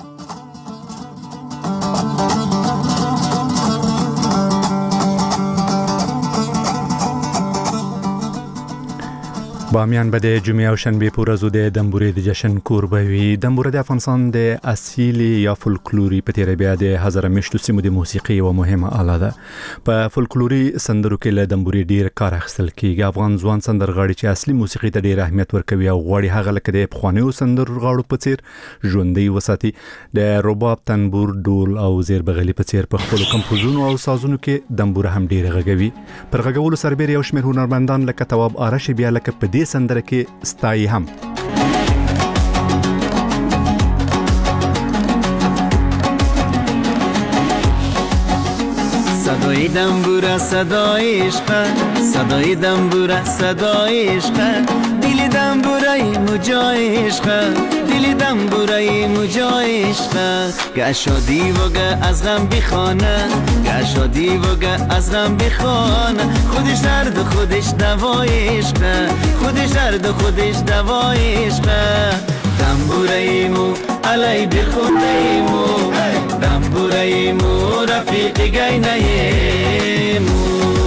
بامیان به د جمعې او شنبه په ورځو د دمبوري د جشن کوربه وي دمبوري د افغانستان د اصلي یا فولکلوري په تیر بیا د هزار مشتو سیمو د موسیقي او مهمه آله ده په فولکلوري سندرو کې له دمبوري ډیر کار اخیستل کیږي افغان ځوان سندرغاړي چې اصلي موسیقي ته ډیر اهمیت ورکوي او غواړي هغه لکه د پخوانیو سندرغاړو په څیر ژوندۍ وساتي د رباب تنبور ډول او زیر بغلی په څیر په خپل کمپوزونو او سازونو کې دمبوره هم ډیر غږوي پر غږولو سربېره یو شمېر هنرمندان لکه تواب آرش بیا لکه په سندره کې ستایي هم صدای دمبوره صدای عشق صدای دمبوره صدای عشق دل دمبوره مجای عشق دل دمبوره مجای عشق گشادی وگه از غم بخانه گشادی وگه از غم بخانه خودش درد خودش دوای عشق خودش درد خودش دوای عشق دمبوره مو علی بخونده مو دمبوره مو رفیق گینه مو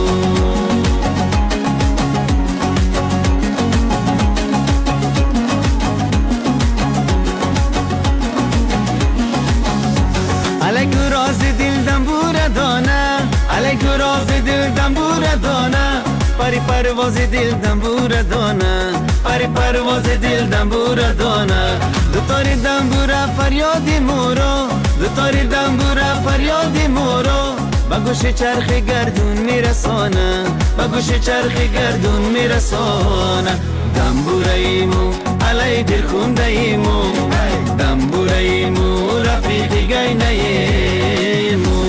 علیکو راز دل دمبوره دانه علیکو راز دل دمبوره دانه پری پرواز دل دمبوره دانه پری پرواز دل دمبوره دانه دو تاری دمبوره فریاد مورو دو تاری دمبوره فریاد مورو با گوش چرخ گردون میرسانه با گوش چرخ گردون میرسانه دمبوره ایمو علی دل خونده ایمو دمبوره ایمو رفیق گینه ایمو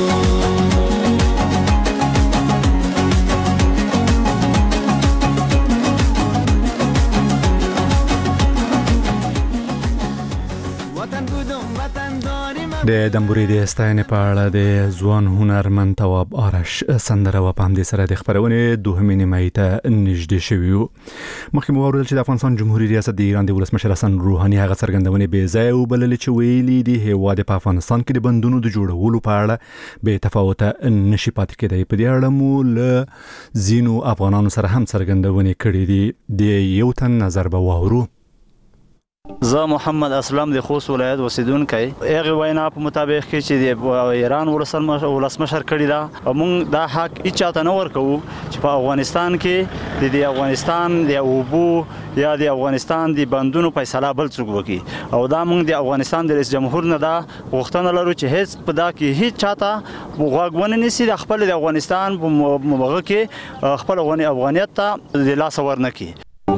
د دمبوري د ستاینې په اړه د ځوان هنرمند تواب آرش سندره و په همدې سره د خبرونې دوهمې نیمایي ته نږدې شوي وو مخکې مو واورېدل چې د افغانستان جمهوریت ریاست د ایران د ولسمشر حسن روحاني هغه څرګندونې بې ځایه وبللې چې ویلي دي هیواد په افغانستان کې د بندونو د جوړولو په اړه بې تفاوته نشي پاتې کېدی په دې اړه مو له ځینو افغانانو سره هم څرګندونې کړې دي د یو تن نظر به واورو زه محمد اسلم د خوست ولایت اوسیدونکی هغه وینا په مطابق کې چې د ایران ولسمشر کړی دا موږ دا حق هیڅ نه ورکو چې په افغانستان کې د افغانستان د اوبو یا د افغانستان د بندونو فیصله بل څوک وکړي او دا موږ د افغانستان د رئیس جمهور نه دا غوښتنه لرو چې هیڅ په دا کې هیڅ چاته غوږونه نسی د خپل د افغانستان په موغه کې خپل افغانیت ته د لاس ورنکي.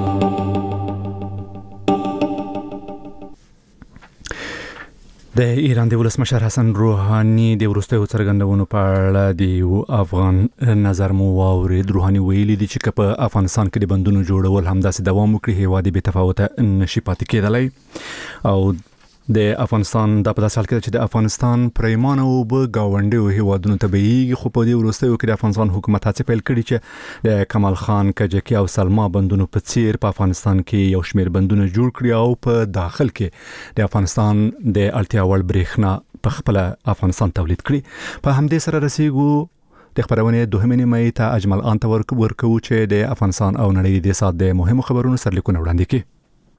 د ایران د ولسمشر حسن روحاني د وروستیو څرګندونو په اړه د افغان نظر مو واورید. روحاني ویلي دي چې په افغانستان کې د بندونو جوړول همداسې دوام وکړي هیواد به تفاوت نشي پاتې کېدلی او د افغانستان د په داسې حال کې چې د افغانستان پریمانه او به گاونډي هیوادونو ته بهیږي خو په دې وروستیو کې د افغانستان حکومت هڅه پیل کړې چې د کمال خان کجکي او سلما بندونو په څیر په افغانستان کې یو شمېر بندونه جوړ کړي او په داخل کې د افغانستان د اړتیا وړ برېښنا په خپل افغانستان تولید کړي. په همدې سره رسیدو د خبرونه دوهمه نیمه ته اجمل آن ته ورکو چې د افغانستان او نړۍ د سات د مهمو خبرونو سرلیکونه وړاندې کړي.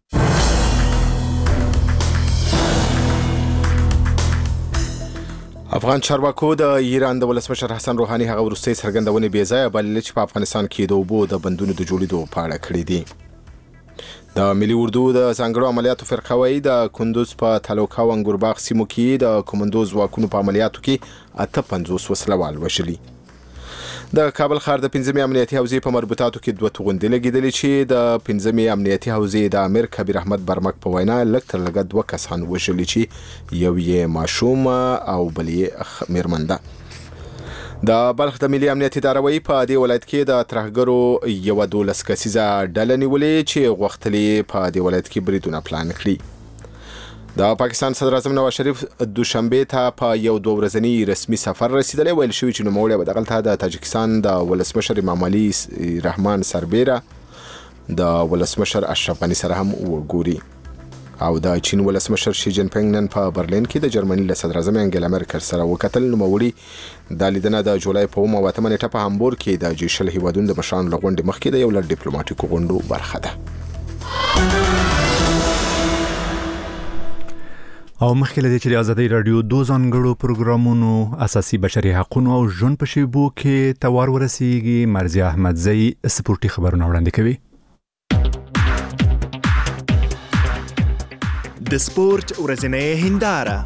افغان چارواکو د ایران د ولسمشر حسن روحاني هغه وروستي څرګندونې بې ځایه بللې چې په افغانستان کې د اوبو د بندونو د جوړېدو په اړه کړې دي. د ملي اردو د ځانګړو عملیاتو فرقه وايي د کندوز په تلوکا او انګورباغ سیمو کې د کمانډو ځواکونو په عملیاتو کې 58 وسلوال وشلي. د کابل ښار د 15 امنیتي حوزې په مربوطاتو کې 2 توغندې لګیدلې چې د 15 امنیتي حوزې د امیر کبیر احمد برمک په وینا لږ تر لږه 2 کسان وشلي چې یو یې ماشوم او بل یې میرمن ده. د بلخ د ملي امنیت اداره وایي په دې ولایت کې د ترهګرو یو 12 کسیزه ډله نیولې چې غوښتلې په دې ولایت کې بریدونه پلان کړي. د پاکستان صدر اعظم نواز شریف دوشنبه ته په یو 2 ورځنی رسمي سفر رسیدلی ویل شوی چې نوموړی به دغلته د تاجکستان د ولسمشر امام علي رحمان سربیره د ولسمشر اشرف غني سره هم وګوري او د چین ولسمشر شي جین پینګ نن په برلین کې د جرمني له صدر اعظم انګلا مرکل سره وکتل. نوموړي د لیدنه د جولای په 8 نیټه په هامبورګ کې د جیشل هیوادونو د مشرانو لغونډې مخکې د یو لړ ډیپلوماټیکو غونډو برخه ده. او مخکې لدې چې د آزادۍ رادیو 2 ځانګړو پروګرامونو اساسي بشري حقوقو او ژوند په شیبو کې توار ورسیږي. مرزي احمدزئی سپورتي خبرونه وړاندې کوي. د سپورت ورځنۍ هنداره.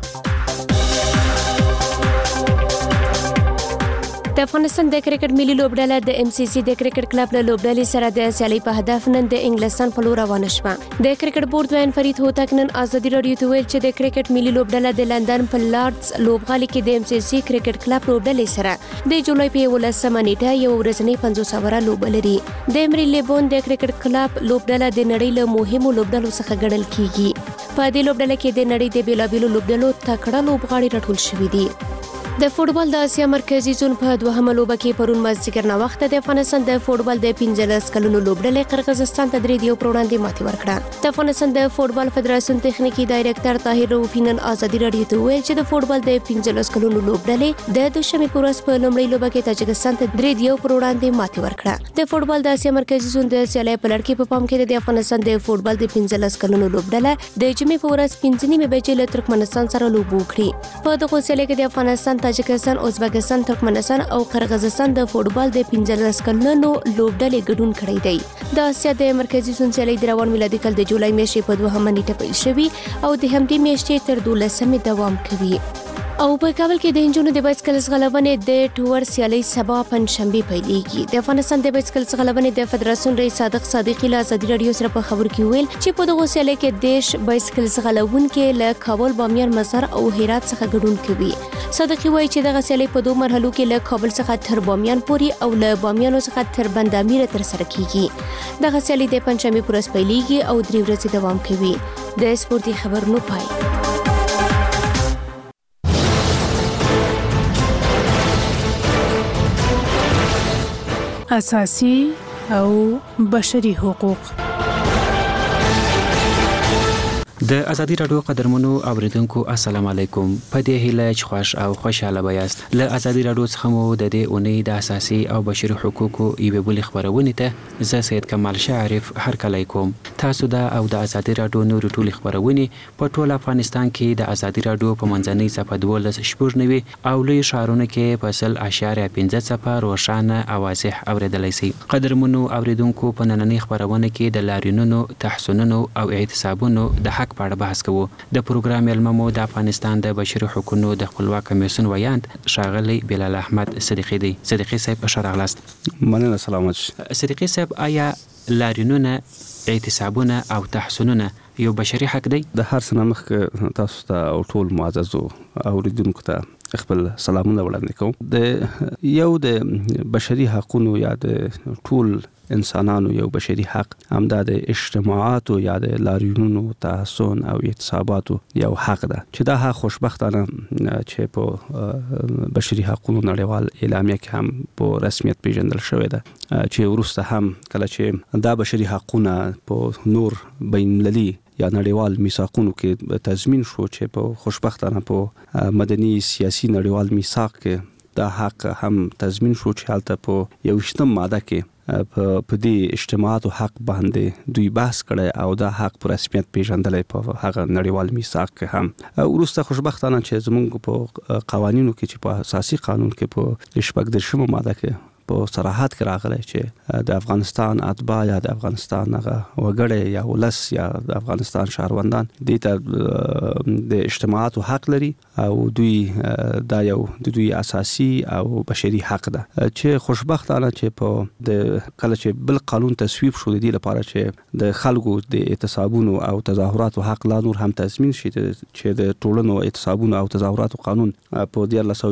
د افغانستان د کرکټ ملي لوبډله د ام سی سی د کرکټ کلب له لوبډلې سره د سیالي په هدف نن د انګلستان په لور روانه شوه. د کرکټ بورډ وین فرید هوتک نن آزادي رادیو ته ویل چې د کرکټ ملي لوبډله د لندن په لارډز لوبغالي کې د ام سی سی کرکټ کلب لوبډلې سره د جولای په 11 نیټه یو ورځنی 500 اوره لوبه لري. د امری لیبون د کرکټ کلب لوبډله د نړۍ له مهمو لوبډلو څخه ګڼل کیږي. په دې لوبډله کې د نړۍ د بیلابېلو لوبډلو تکړه لوبغاړي راټول شوي دي. د فوټبال د اسیا مرکزی زون په دوهمه لوبه کې پرون مازدیګر نه وخت د افغانستان د فوټبال د 15 کلونو لوبډلې قرغیزستان ته 3-1 پر وړاندې ماتې ورکړه. د افغانستان د فوټبال فدراسیون تخنیکی ډایریکټر طاهر رؤفي نن آزادي رادیو ته ویل چې د فوټبال د 15 کلونو لوبډلې د دوشنبه په ورځ په لومړۍ لوبه کې تاجکستان ته 3-1 پر وړاندې ماتې ورکړه. د فوټبال د اسیا مرکزی زون د سیالۍ په لړ کې په پام کې د افغانستان د فوټبال د 15 کلونو لوبډله د جمعې په ورځ 5:30 بجې له ترکمنستان سره لوبو کړې. په دغه سیالۍ کې د افغانستان، تاجکستان، ازبکستان، ترکمنستان او قرغیزستان د فوټبال د 15 کلونو لوبډلې ګډون کړی دی. د اسیا د مرکزی زون سیالۍ د روان میلادي کال د جولای میاشتې په 2 نیټه پیل شوې او د همدې میاشتې تر 12 دوام کوي. او په کابل کې د انجونو د بایسکل ځغلونې د ټور سیالۍ سبا پنځشنبه پیلېږي. د افغانستان د بایسکل ځغلونې د فدراسیون رئیس صادق صادقی له آزادي رادیو سره په خبرو کې ویل چې په دغه سیالۍ کې دیش بایسکل ځغلونکي له کابل، بامیان، مزار او هرات څخه ګډون کوي. صادقی وایي چې دغه سیالۍ په 2 مرحلو کې له کابل څخه تر بامیان پورې او له بامیانو څخه تر بندامیر تر سره کیږي. دغه سیالۍ د پنځشنبه پر ورځ پیلېږي او 3 ورځې دوام کوي. د سپورتي خبرونو پای. اساسي او بشري حقوق. د ازادي رادیو قدرمنو اوریدونکو السلام علیکم. په دې هیله چې خوښ او خوشاله وایاست. له ازادي رادیو څخه مو د دې اونۍ د اساسي او بشري حقوقو یوې بلې خبرونې ته زه سید کمال شاعرف هرکلی کوم. تاسو دا او د ازادي رادیو نورې ټولې خبرونې په ټول افغانستان کې د ازادي رادیو په منځنۍ صفحه 12.9 او لوی ښارونو کې په 0.5 صفحه روښانه او واضح اوریدلی شئ. قدرمنو اوریدونکو په نننۍ خبرونه کې د لاریونونو، تحصنونو او اعتصابونو د حق په اړه بحث کوو. د پروګرام علممو د افغانستان د بشري حقوقو د خپلواک کمیسیون ویاند ښاغلی بلال احمد صدیقی دی. صدیقی صاحب ښه راغلاست. مننه، سلامت. صدیقی صاحب، آیا لاریونونه، اعتصابونه او تحصنونه یو بشري حق دی؟ د هر څه نه مخکې تاسو ته او ټول معززو اوریدونکو ته خپل سلامونه وړاندې کوم. د یو د بشري حقوقو یا د ټول انسانانو یو بشري حق همدا د اجتماعاتو یا د لاریونونو، تحصن او اعتصاباتو یو حق ده، چې دا حق خوشبختانه چې په بشري حقوقو نړیوال اعلامیه کې هم په رسمیت پیژندل شوی ده، چې وروسته هم کله چې دا بشري حقونه په نور بین المللي یا نړیوال میثاقونو کې تضمین شو، چې په خوشبختانه په مدني سیاسي نړیوال میثاق کې دا حق هم تضمین شو، چې هلته په 21 ماده کې په دې اجتماعاتو حق باندې دوی بحث کړی او دا حق په رسمیت پیژندلی په هغه نړیوال میثاق کې هم. وروسته خوشبختانه چې زموږ په قوانینو کې چې په اساسي قانون کې په 14 ماده کې په صراحت کې راغلی چې د افغانستان اتباع یا د افغانستان هغه وګړي یا ولس یا د افغانستان شهروندان دې ته د اجتماعاتو حق لري او دوی دا یو د دوی اساسي او بشري حق ده، چې خوشبختانه چې په د کله چې بل قانون تصویب شو د دې لپاره چې د خلکو د اعتصابونو او تظاهراتو حق لا نور هم تضمین شي، چې د ټولنو اعتصابونو او تظاهراتو قانون په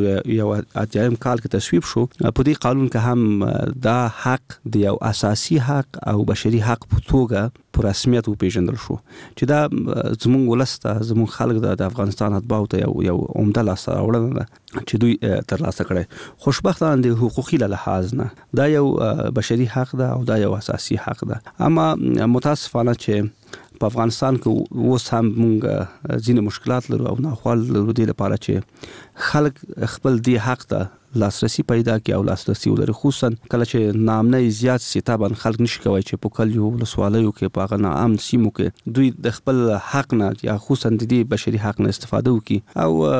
1981 کال کې تصویب شو. په دې قانون کې هم دا حق د یو اساسي حق او بشري حق په توګه په رسمیت وپیژندل شو، چې دا زموږ ولس ته، زموږ خلک د افغانستان اتباعو ته یو عمده لاسته راوړنه ده چې دوی ترلاسه کړی. خوشبختانه د حقوقي له لحاظ نه دا یو بشري حق ده او دا یو اساسي حق ده. اما متاسفانه چې په افغانستان کې اوس هم موږ ځینې مشکلات لرو او ناخوال لرو، دې لپاره چې خلک خپل دې حق ته لاسرسي پیدا کړي او لاسرسي ولري، خصوصا کله چې ناامنۍ زیات سي. طبعا خلک نشي کوي چې په کلیو ولسوالیو کې په هغه ناامن سیمو کې دوی د خپل حق نه یا خصوصا د دې بشري حق نه استفاده وکړي.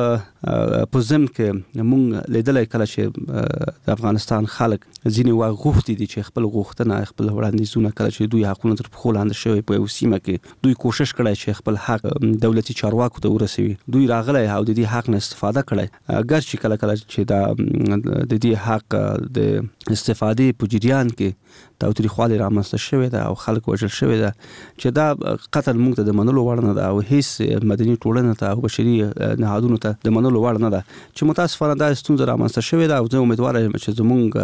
او په ضمن کې موږ لیدلی کله چې د افغانستان خلک ځینې وخت غوښتي دي چې خپل غوښتنه، خپل وړاندیزونه کله چې دوی حقونه تر پښو لاندې شوي په یو سیمه کې، دوی کوشش کړی چې خپل حق دولتي چارواکو ته ورسوي. دوی راغلی او د دې حق نه استفاده کړی، اگر چې کله چې دا د دې حق د استفادې په جریان کې تاوتریخوالی رامنځته شوی ده او خلک وژل شوی ده، چې دا قتل موږ ته د منلو وړ نه ده او هیڅ مدني ټولنه ته او بشري نهادونو ته د منلو وړ نه ده، چې متاسفانه دا ستونزه رامنځته شوې ده. او زه امیدواره یم چې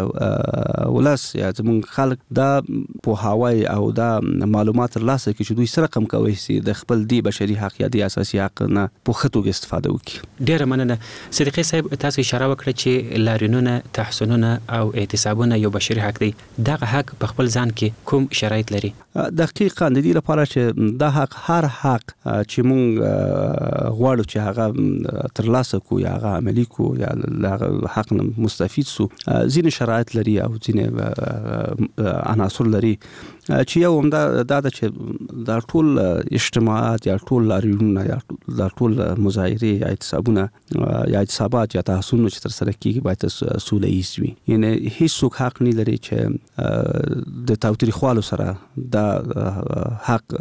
زموږ ولس یا زموږ خلک دا پوهاوی او دا معلومات ترلاسه کړي چې دوی سره رقم کوي چې د خپل دی بشري حق یا د اساسي حق نه په ښه توګه استفاده وکړي. ډیره مننه. صدیقی صاحب، تاسو اشاره وکړه چې لاریونونه، تحصنونه او اعتصابونه یو بشري حق دی. دغه حق په خپل ځان کې کوم شرایط لري؟ دقیقاً د دې لپاره چې دا حق، هر حق چې موږ غواړو چې هغه ترلاسه کو یا هغه عملي کو یا حق نه مستفید سو، ځینې شرایط لري او ځینې عناصر لري، چې یو هم دا ده چې دا ټول اجتماعات یا ټول لاریونونه یا دا ټول مظاهرې یا اعتصابونه یا اعتصابات یا تحصنونه چې ترسره کیږي باید سوله ییز وي. یعنی هیڅوک حق نه لري چې د تاوتریخوالو سره دا حق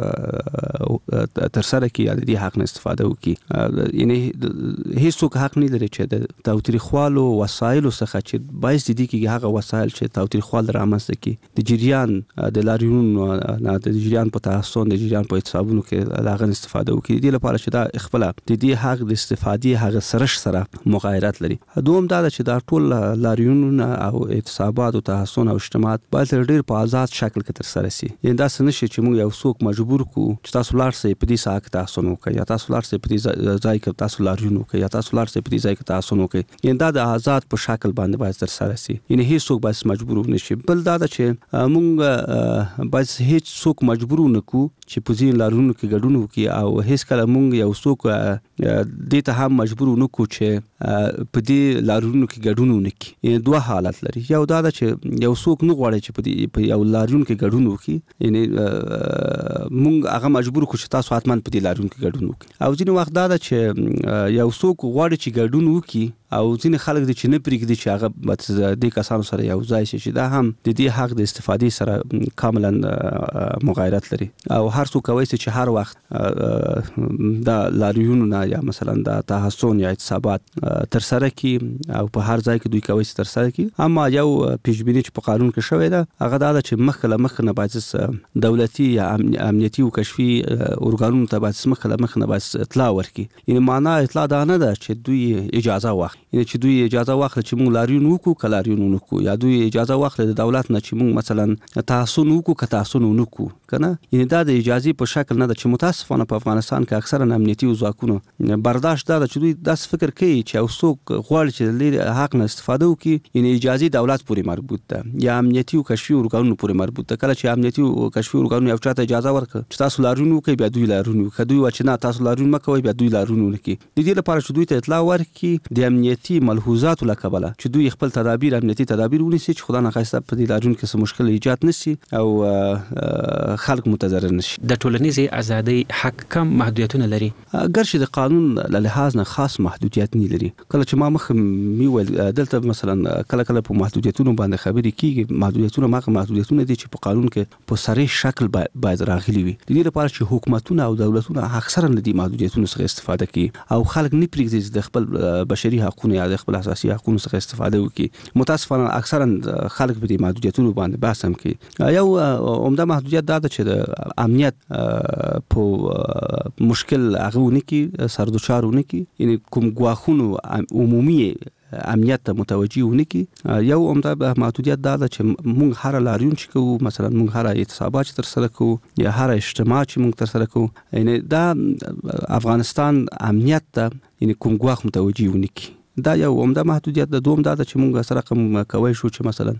ترسره کړي یا د دې حق نه استفاده وکړي. یعنی هیڅوک حق نه لري چې د تاوتریخوالو وسایلو څخه چې باعث دي کې هغه وسایل چې تاوتریخوال رامنځته کړي د جریان د لاریونونو نه د جریان په تحصن، د جریان په اعتصابونو کې لاغه استفاده وکړي. دې لپاره چې دا خپل د دې حق د استفادې هغه سرش سره مغایرت لري. دوم دا چې دا ټول لاریونونه او اعتصابات او تحصن او اجتماعات باید ډېر په آزاد شکل کې ترسره شي. یعنی دا داسې نشي چې موږ یو څوک مجبور کو چې تاسو لاړ شئ په دې ساعت تاسو نو کوي یا تاسو لاړ شئ په دې ځای کې تاسو لاریون کوي یا تاسو لاړ شئ په دې ځای کې تاسو نو کوي یعنی دا د آزاد په شکل باندې باید تر سره شي یعنی هیڅ څوک باید مجبور نشي بل دا چې موږ باید هیڅ څوک مجبور نه کو چې په ځین لارونو کې ګډون وکړي او هیڅ کله موږ یو څوک دې ته هم مجبور نه کو چې په دې لارونو کې ګډون وکړي یعنی دوه حالت لري یو دا چې یو څوک نه غواړي چې په یو لارون کې ګډون وکړي یعنی موږ هغه مجبور کو چې تاسو حتمان په دې لارون کې ګډون وکړي او ځینې وخت دا چې یو څوک غواړي چې ګډون وکړي او ځینې خلک دي چې نه پرېږدي چې هغه د کسانو سره یو ځای شي چې دا هم د دې حق د استفادې سره کاملا مغایرت لري او هر څوک کوي چې هر وخت دا لاریونونه یا مثلا دا تحصن یا اعتصابات تر سره کی او په هر ځای کې دوی کوي چې تر سره کی اما یو پیشبینی چې په قانون کې شوی دا هغه دا چې مخکله باید دولتي یا امنیتي او کشفي اورګانونو ته باید مخکله باید اطلاع ورکړي یعنی معنا اطلاع دا نه ده چې دوی اجازه واخلي یعنی چې دوی اجازه واخلي چې موږ لاریون وکړو کلاریون وکړو یا دوی اجازه واخلي د دولت نه چې موږ مثلا تحصن وکړو که تحصن وکړو کنه یعنی دا د اجازه په شکل نه ده چې متاسفانه په افغانستان کې اکثرا امنیتي ځواکونه برداشت دا چې دوی داس فکر کوي چې او څوک غواړي چې د حق نه استفاده وکړي یعنی اجازه دولت پورې مربوط ده یا امنیتي او کشفي اورګانونو پورې مربوط ده کله چې امنیتي او کشفي اورګانونو یو چاته اجازه ورکړي چې تاسو لاریون وکړئ بیا دوی لاریون وکړي دوی چې نه تاسو لاریون مکوئ بیا دوی لاریون وکړي د دې لپاره چې دوی ته اطلاع ورکړي د امنیتي ملحوظات لکبله چې دوی خپل تدابیر امنیتي تدابیر ونیسي چې خدای نخواسته په دې لاریون کې څه مشکل ایجاد نشي او خلک متضرر نشي د ټولنیزې ازادۍ حق کم محدودیتونه لري ګرچې د قانون له لحاظ نه خاص محدودیت نه لري کله چې ما مخ میول دلته مثلا کله په محدودیتونو باندې خبرې کیږي محدودیتونه دي چې په قانون کې په صریح شکل باید راغلي وي د دې لپاره چې حکومتونه او دولتونه اکثرا د دې محدودیتونو څخه استفاده کوي او خلک نه پرېږدي د خپل بشري حقوقو یا د خپل اساسي حقوقو څخه استفاده وکړي متاسفانه اکثرا خلک په دې محدودیتونو باندې بحث هم کوي یو عمده محدودیت دا ده چې د امنیت په مشکل هغه ونه کې سردوچارونه کې یعنی کوم ګواښونو عمومي امنیت ته متوجي ونه کې یو عمده محدودیت دا ده چې موږ هر لاریون چې کوو مثلا موږ هر اعتصابات تر سره کوو یا هر اجتماع چې موږ تر سره کوو یعنی دا افغانستان امنیت ته یعنی کوم ګواښ متوجي ونه کې دا یو عمده محدودیت د دوم دا چې موږ سره کوم کوي شو چې مثلا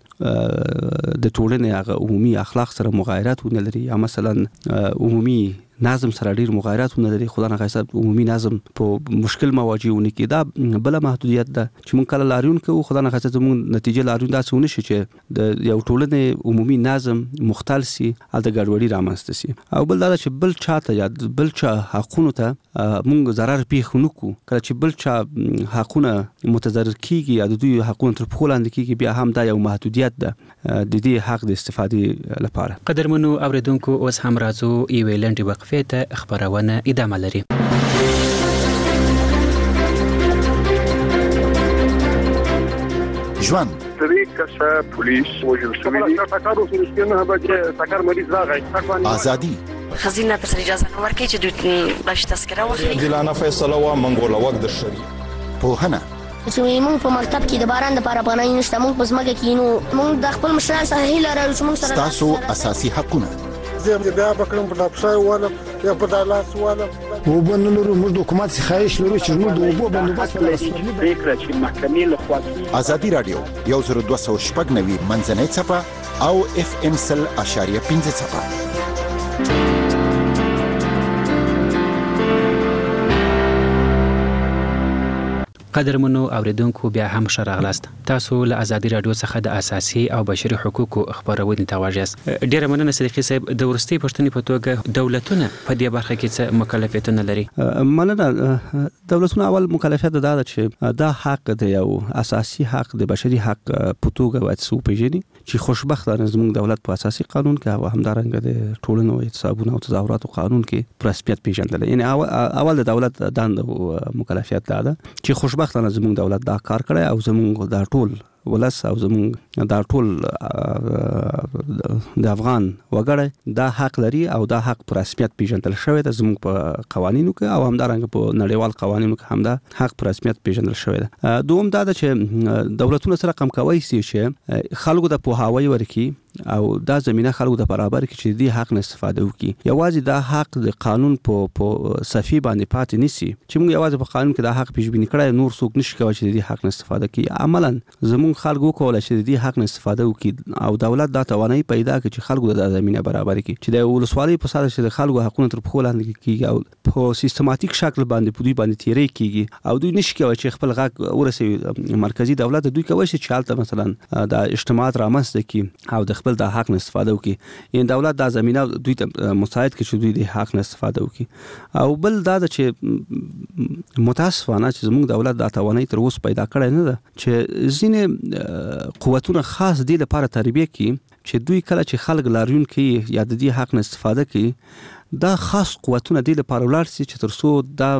د ټولنې هغه عمومي اخلاق سره مغایرت ونه لري یا مثلا عمومي نظم سره ډیر مغایرات نه لري خدای نه خاصه عمومي نظم په مشکل مواجهونه کې دا بل محدودیت ده چې مونږ کله لاریون کوو خدای نه خاصه زموږ نتیجه لاریون داسې ونه شي چې د یو ټولنې عمومي نظم مختل سي او د ګډوډي رامنځته سي او بل دا چې بل چاته یا بل چا حقونو ته مونږ ضرر پیښ نه کو کله چې بل چا حقونه متضرر کیږي یا د دوی حقونه تر پخو لاندې کیږي بیا هم دا یو محدودیت ده د دې حق د استفادې لپاره قدرمنو اوریدونکو اوس هم راځو یو لنډي وقفه ته خبرونه ادامه لري ژوند طریقه پولیس وجل شوی تاکارو سرسکنه به تاکار مریض راغی ازادي خزینه تر اجازه نه ورکړي چې دوی باش تذکره واخلي دلانه فیصله و منګول وخت د شری په هنه چې موږ په مکتب کې د باران لپاره پناه نشته موږ په ځمکه کې نو موږ د خپل مشران سره هیله لرو چې موږ سره تاسو اساسي حقونه زه بیا بکرم په لپسای واله یا په دالاس واله وبنلرو موږ د حکومت څخه خواهش لرو چې موږ د اوبو بندوبست ولرو فکر چې محکمې له خوا ازادي رادیو 1290 منځنۍ صفه او اف ام سل اشاریه 15 صفه قدرمنو اوریدونکو بیا هم شراغلاست تاسو له ازادي رادیو څخه د اساسي او بشري حقوقو خبرونه تواجس ډیره مننه صدیقي صاحب د ورستي پښتني په توګه دولتونه په دې برخه کې څه مکلفیتونه لري مننه دولتونه اول مکلفیت دا ده چې دا حق د یو اساسي حق د بشري حق په توګه باید سو پیژني چې خوشبختانه زموږ دولت په اساسي قانون کې او همدارنګه د ټولنو اعتصابونو او تظاهراتو قانون کې پر رسمیت پیژندل یعنی اول د دولت دند مکلفیت دا ده چې خوشبختانه زموږ دولت دا کار کړی او زموږ دا ټول ولس او زموږ دا ټول د افغان وګړي دا حق لري او دا حق پر رسمیت پیژندل شوی دی زموږ په قوانینو کې او همدارنګه په نړیوال قوانینو کې هم دا حق پر رسمیت پیژندل شوی دی دوم دا چې دولتونه سره کم کوي چې خلکو د پوهاوی ورکړي او دا زمينه خلکو د برابر کې چې دې حق نه استفاده وکړي. یوازې دا حق د قانون په صفي باندې پاتې نشي چې موږ یوازې په قانون کې دا حق پیش بینی کړای، نور څوک نشي کولی چې دې حق نه استفاده کړي. عملاً زموږ خلکو کولای چې دې حق نه استفاده وکړي او دولت دا توانایي پیدا کړي چې خلکو د زمينه برابر کړي چې د ولسوالۍ په ساده چې د خلکو حقوقو تر پښو لاندې کیږي او په سیستماتیک شکل باندې په دوی باندې تیری کیږي او دوی نشي کولی چې خپل غږ ورسوي مرکزی دولت. دوی کوي چې حالت مثلا د اجتماعات رامنځته کړي او د خپل د حق نه استفاده وکړي. یعنی دولت دا زمينه دوی ته مساعد کړي چې دوی د حق نه استفاده وکړي. او بل دا چې متاسفانه چې زموږ دولت دا توانایي تر اوسه پیدا کړی نه ده چې ځینې قوتونه خاص دې لپاره تربیه کړي چې دوی کله چې خلک لاریون کوي یا د دې حق نه استفاده کوي، دا خاص قوتونه دې لپاره ولاړ شي چې تر څو دا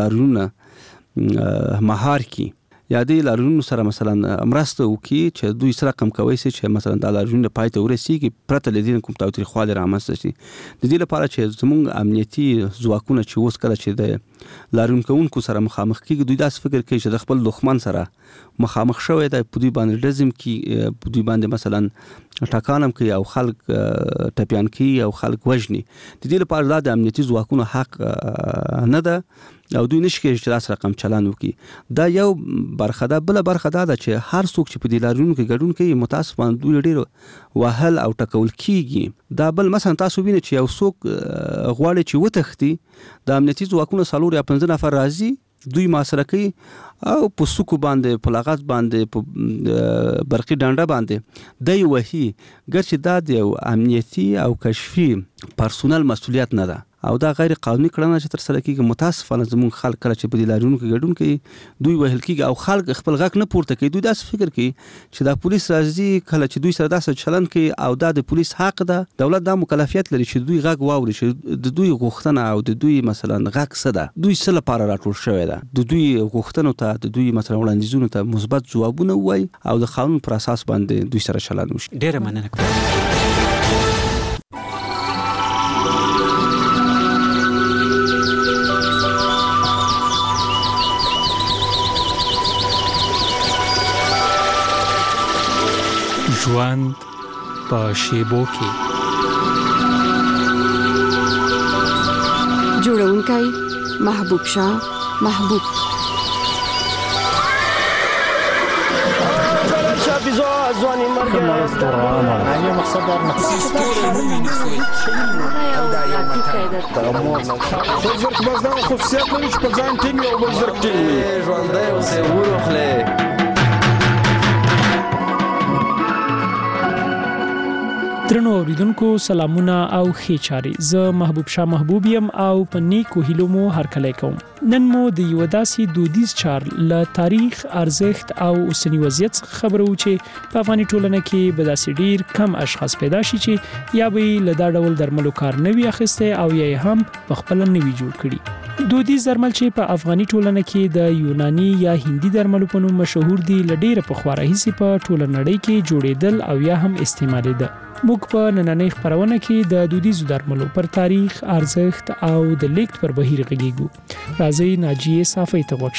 لاریونونه مهار کړي یا دې لاریونو سره مثلا مرسته وکړي چې دوی سره کم کوي چې مثلا دا لاریونونه پای ته ورسیږي پرته له دې کوم تاوتریخوالی رامنځته شي. د دې لپاره چې زموږ امنیتي ځواکونه چې اوس کله چې د لاریون کوونکو سره مخامخ کیږي، دوی داسې فکر کوي چې د خپل دښمن سره مخامخ شوی دی، په دوی باندې ډزم کوي، په دوی باندې مثلا ټکانم کوي او خلک ټپیان کوي او خلک وژني. د دې لپاره دا د امنیتي ځواکونو حق نه ده او دوی نشي کېږي چې داسې رقم چلند وکړي. دا یو برخه ده. بله برخه دا ده چې هر څوک چې په دې لاریونو کې ګډون کوي متاسفانه دوی ډېر وهل او ټکول کیږي. دا بل مثلا تاسو وینئ چې یو څوک غواړي چې وتښتي، د امنیتي ځواکونو 4 یا 5 نفر راځي، دوی محاصره کوي او په سوکو باندې په لغت باندې په برقي ډنډه باندې دی وهي، ګرچې دا د امنیتي او کشفي پرسونل مسؤلیت نه ده او دا غیر قانوني کړنه چې تر سره کیږي. متاسفانه زموږ خلک کله چې په دې لاریونو کې ګډون کوي دوی وهل کیږي او خلک خپل غږ نه پورته کوي. دوی داسې فکر کوي چې دا پولیس راځي، کله چې دوی سره داسې چلند کوي او دا د پولیس حق ده. دولت دا مکلفیت لري چې دوی غږ واوري، چې د دوی غوښتنه او د دوی مثلا غږ څه ده، دوی څه لپاره راټول شوی ده، د دوی غوښتنو ته د دوی مثلا وړاندیزونو ته مثبت ځوابونه وایي او د قانون پر اساس باندې دوی سره چلند وشي. ډیره مننه کوم. ژوند په شیبو کې جوړونکی محبوب شاه محبوب. ځواني مرګ نه مقصد در بزرګ باز دا خصوصیت لري چې په ځان ټینګ او بزرګ ټینګ ژوندی اوسې ورخلې. درنو اوریدونکو سلامونه او ښې چارې. زه محبوب شاه محبوب یم او په نیکو هیلو مو هرکلی کوم. نن مو د یو داسې دودیز چار له تاریخ، ارزښت او اوسنی وضعیت څخه خبرو چې په افغاني ټولنه کې به داسې ډیر کم اشخاص پیدا شي چې یا به له دا ډول درملو کار نه وي اخیستی او یا هم په خپله نه وي جوړ کړي. دودیز درمل چې په افغاني ټولنه کې د یوناني یا هندي درملو په نوم مشهور دي، له ډیره پخوا راهیسې په ټوله نړۍ کې جوړېدل او یا هم استعمالېده. موږ په نننۍ خپرونه کې د دودیزو درملو پر تاریخ، ارزښت او د لیږد پر بهیر غږیږو. راځئ ناجیې صافۍ ته غوږ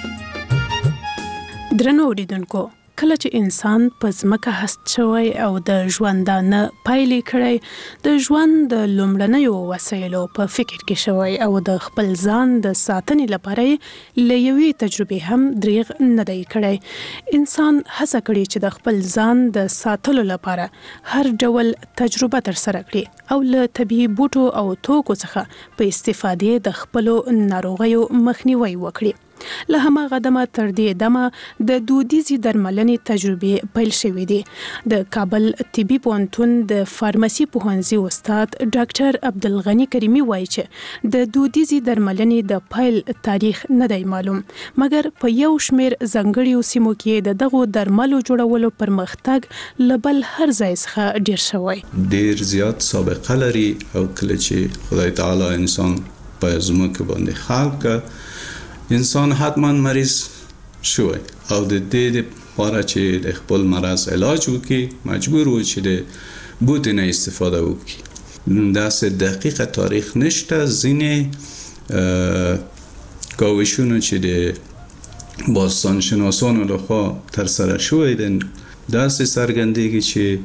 شئ. درنو اوریدونکو، کله چې انسان په ځمکه هست شوی او د ژوندانه پایلې کړی، د ژوند د لومړنیو وسایلو په فکر کې شوی او د خپل ځان د ساتنې لپاره له یوې تجربې هم دریغ نه دی کړی. انسان هڅه کړې چې د خپل ځان د ساتلو لپاره هر ډول تجربه ترسره کړي او له طبیعي بوټو او توکو څخه په استفادې د خپلو ناروغیو مخنیوي وکړي. له هماغه دمه تر دې دمه د دودیزي درملنې تجربې پیل شوې دي. د کابل طبي پوهنتون د فارمسي پوهنځي استاد ډاکټر عبدالغني کریمي وایي چې د دودیزي درملنې د پیل تاریخ نه دی معلوم، مګر په یو شمېر ځانګړیو سیمو کې د دغو درملو جوړولو پرمختګ له بل هر ځای څخه ډیر شوی. ډیر زیات سابقه لري او کله چې خدای تعالی انسان په ځمکه باندې خلق انسان حتما مریض شوی او د دې لپاره چې د خپل مرض علاج وکړي مجبور و چې د بوټ نه استفاده وکړي. داسې دقیق تاریخ نشته. ځینې کاوشونه چې د باستانشناسانو لخوا ترسره شوی دي داسې څرګندېږي چې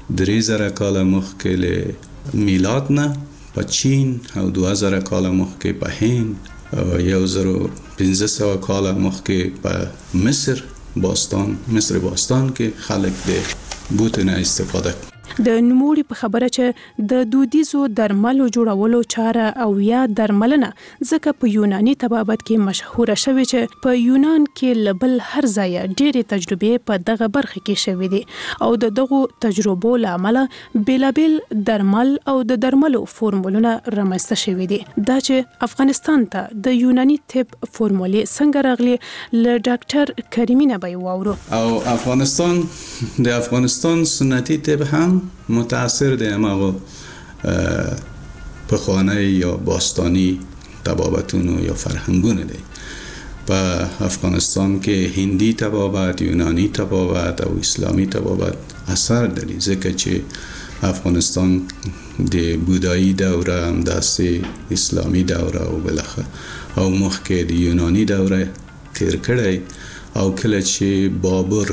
3000 کاله مخکې له میلاد نه په چین او 2000 کاله مخکې په هند او 1500 کاله مخکې په مصر باستان کې خلک د بوټو نه استفاده کوي. د نوموړي په خبره چې د دودیزو درملو جوړولو چاره او یا درملنه ځکه په یوناني طبابت کې مشهوره شوې چې په یونان کې لبل هر ځای ډېرې تجربې په دغه برخه کې شوې دي او د دغو تجربو لامل بیلابل درمل او د درملو فورمولونه رامنځته شوې دي. دا چې افغانستان ته د یوناني طب فورمولې څنګه راغلي له ډاکټر کریمي نه به وورو. او افغانستان سنتي طب هم متاثر دی هماغه پخوانی یا باستانی طبابتونو یا فرهنگونه دی. په افغانستان کې هندي طبابت، یونانی طبابت او اسلامی طبابت اثر لري ځکه چې افغانستان د بودایی دوره همداسې اسلامی دوره او بلخه او مخکې د یونانی دوره تیر کړی او کله چې بابر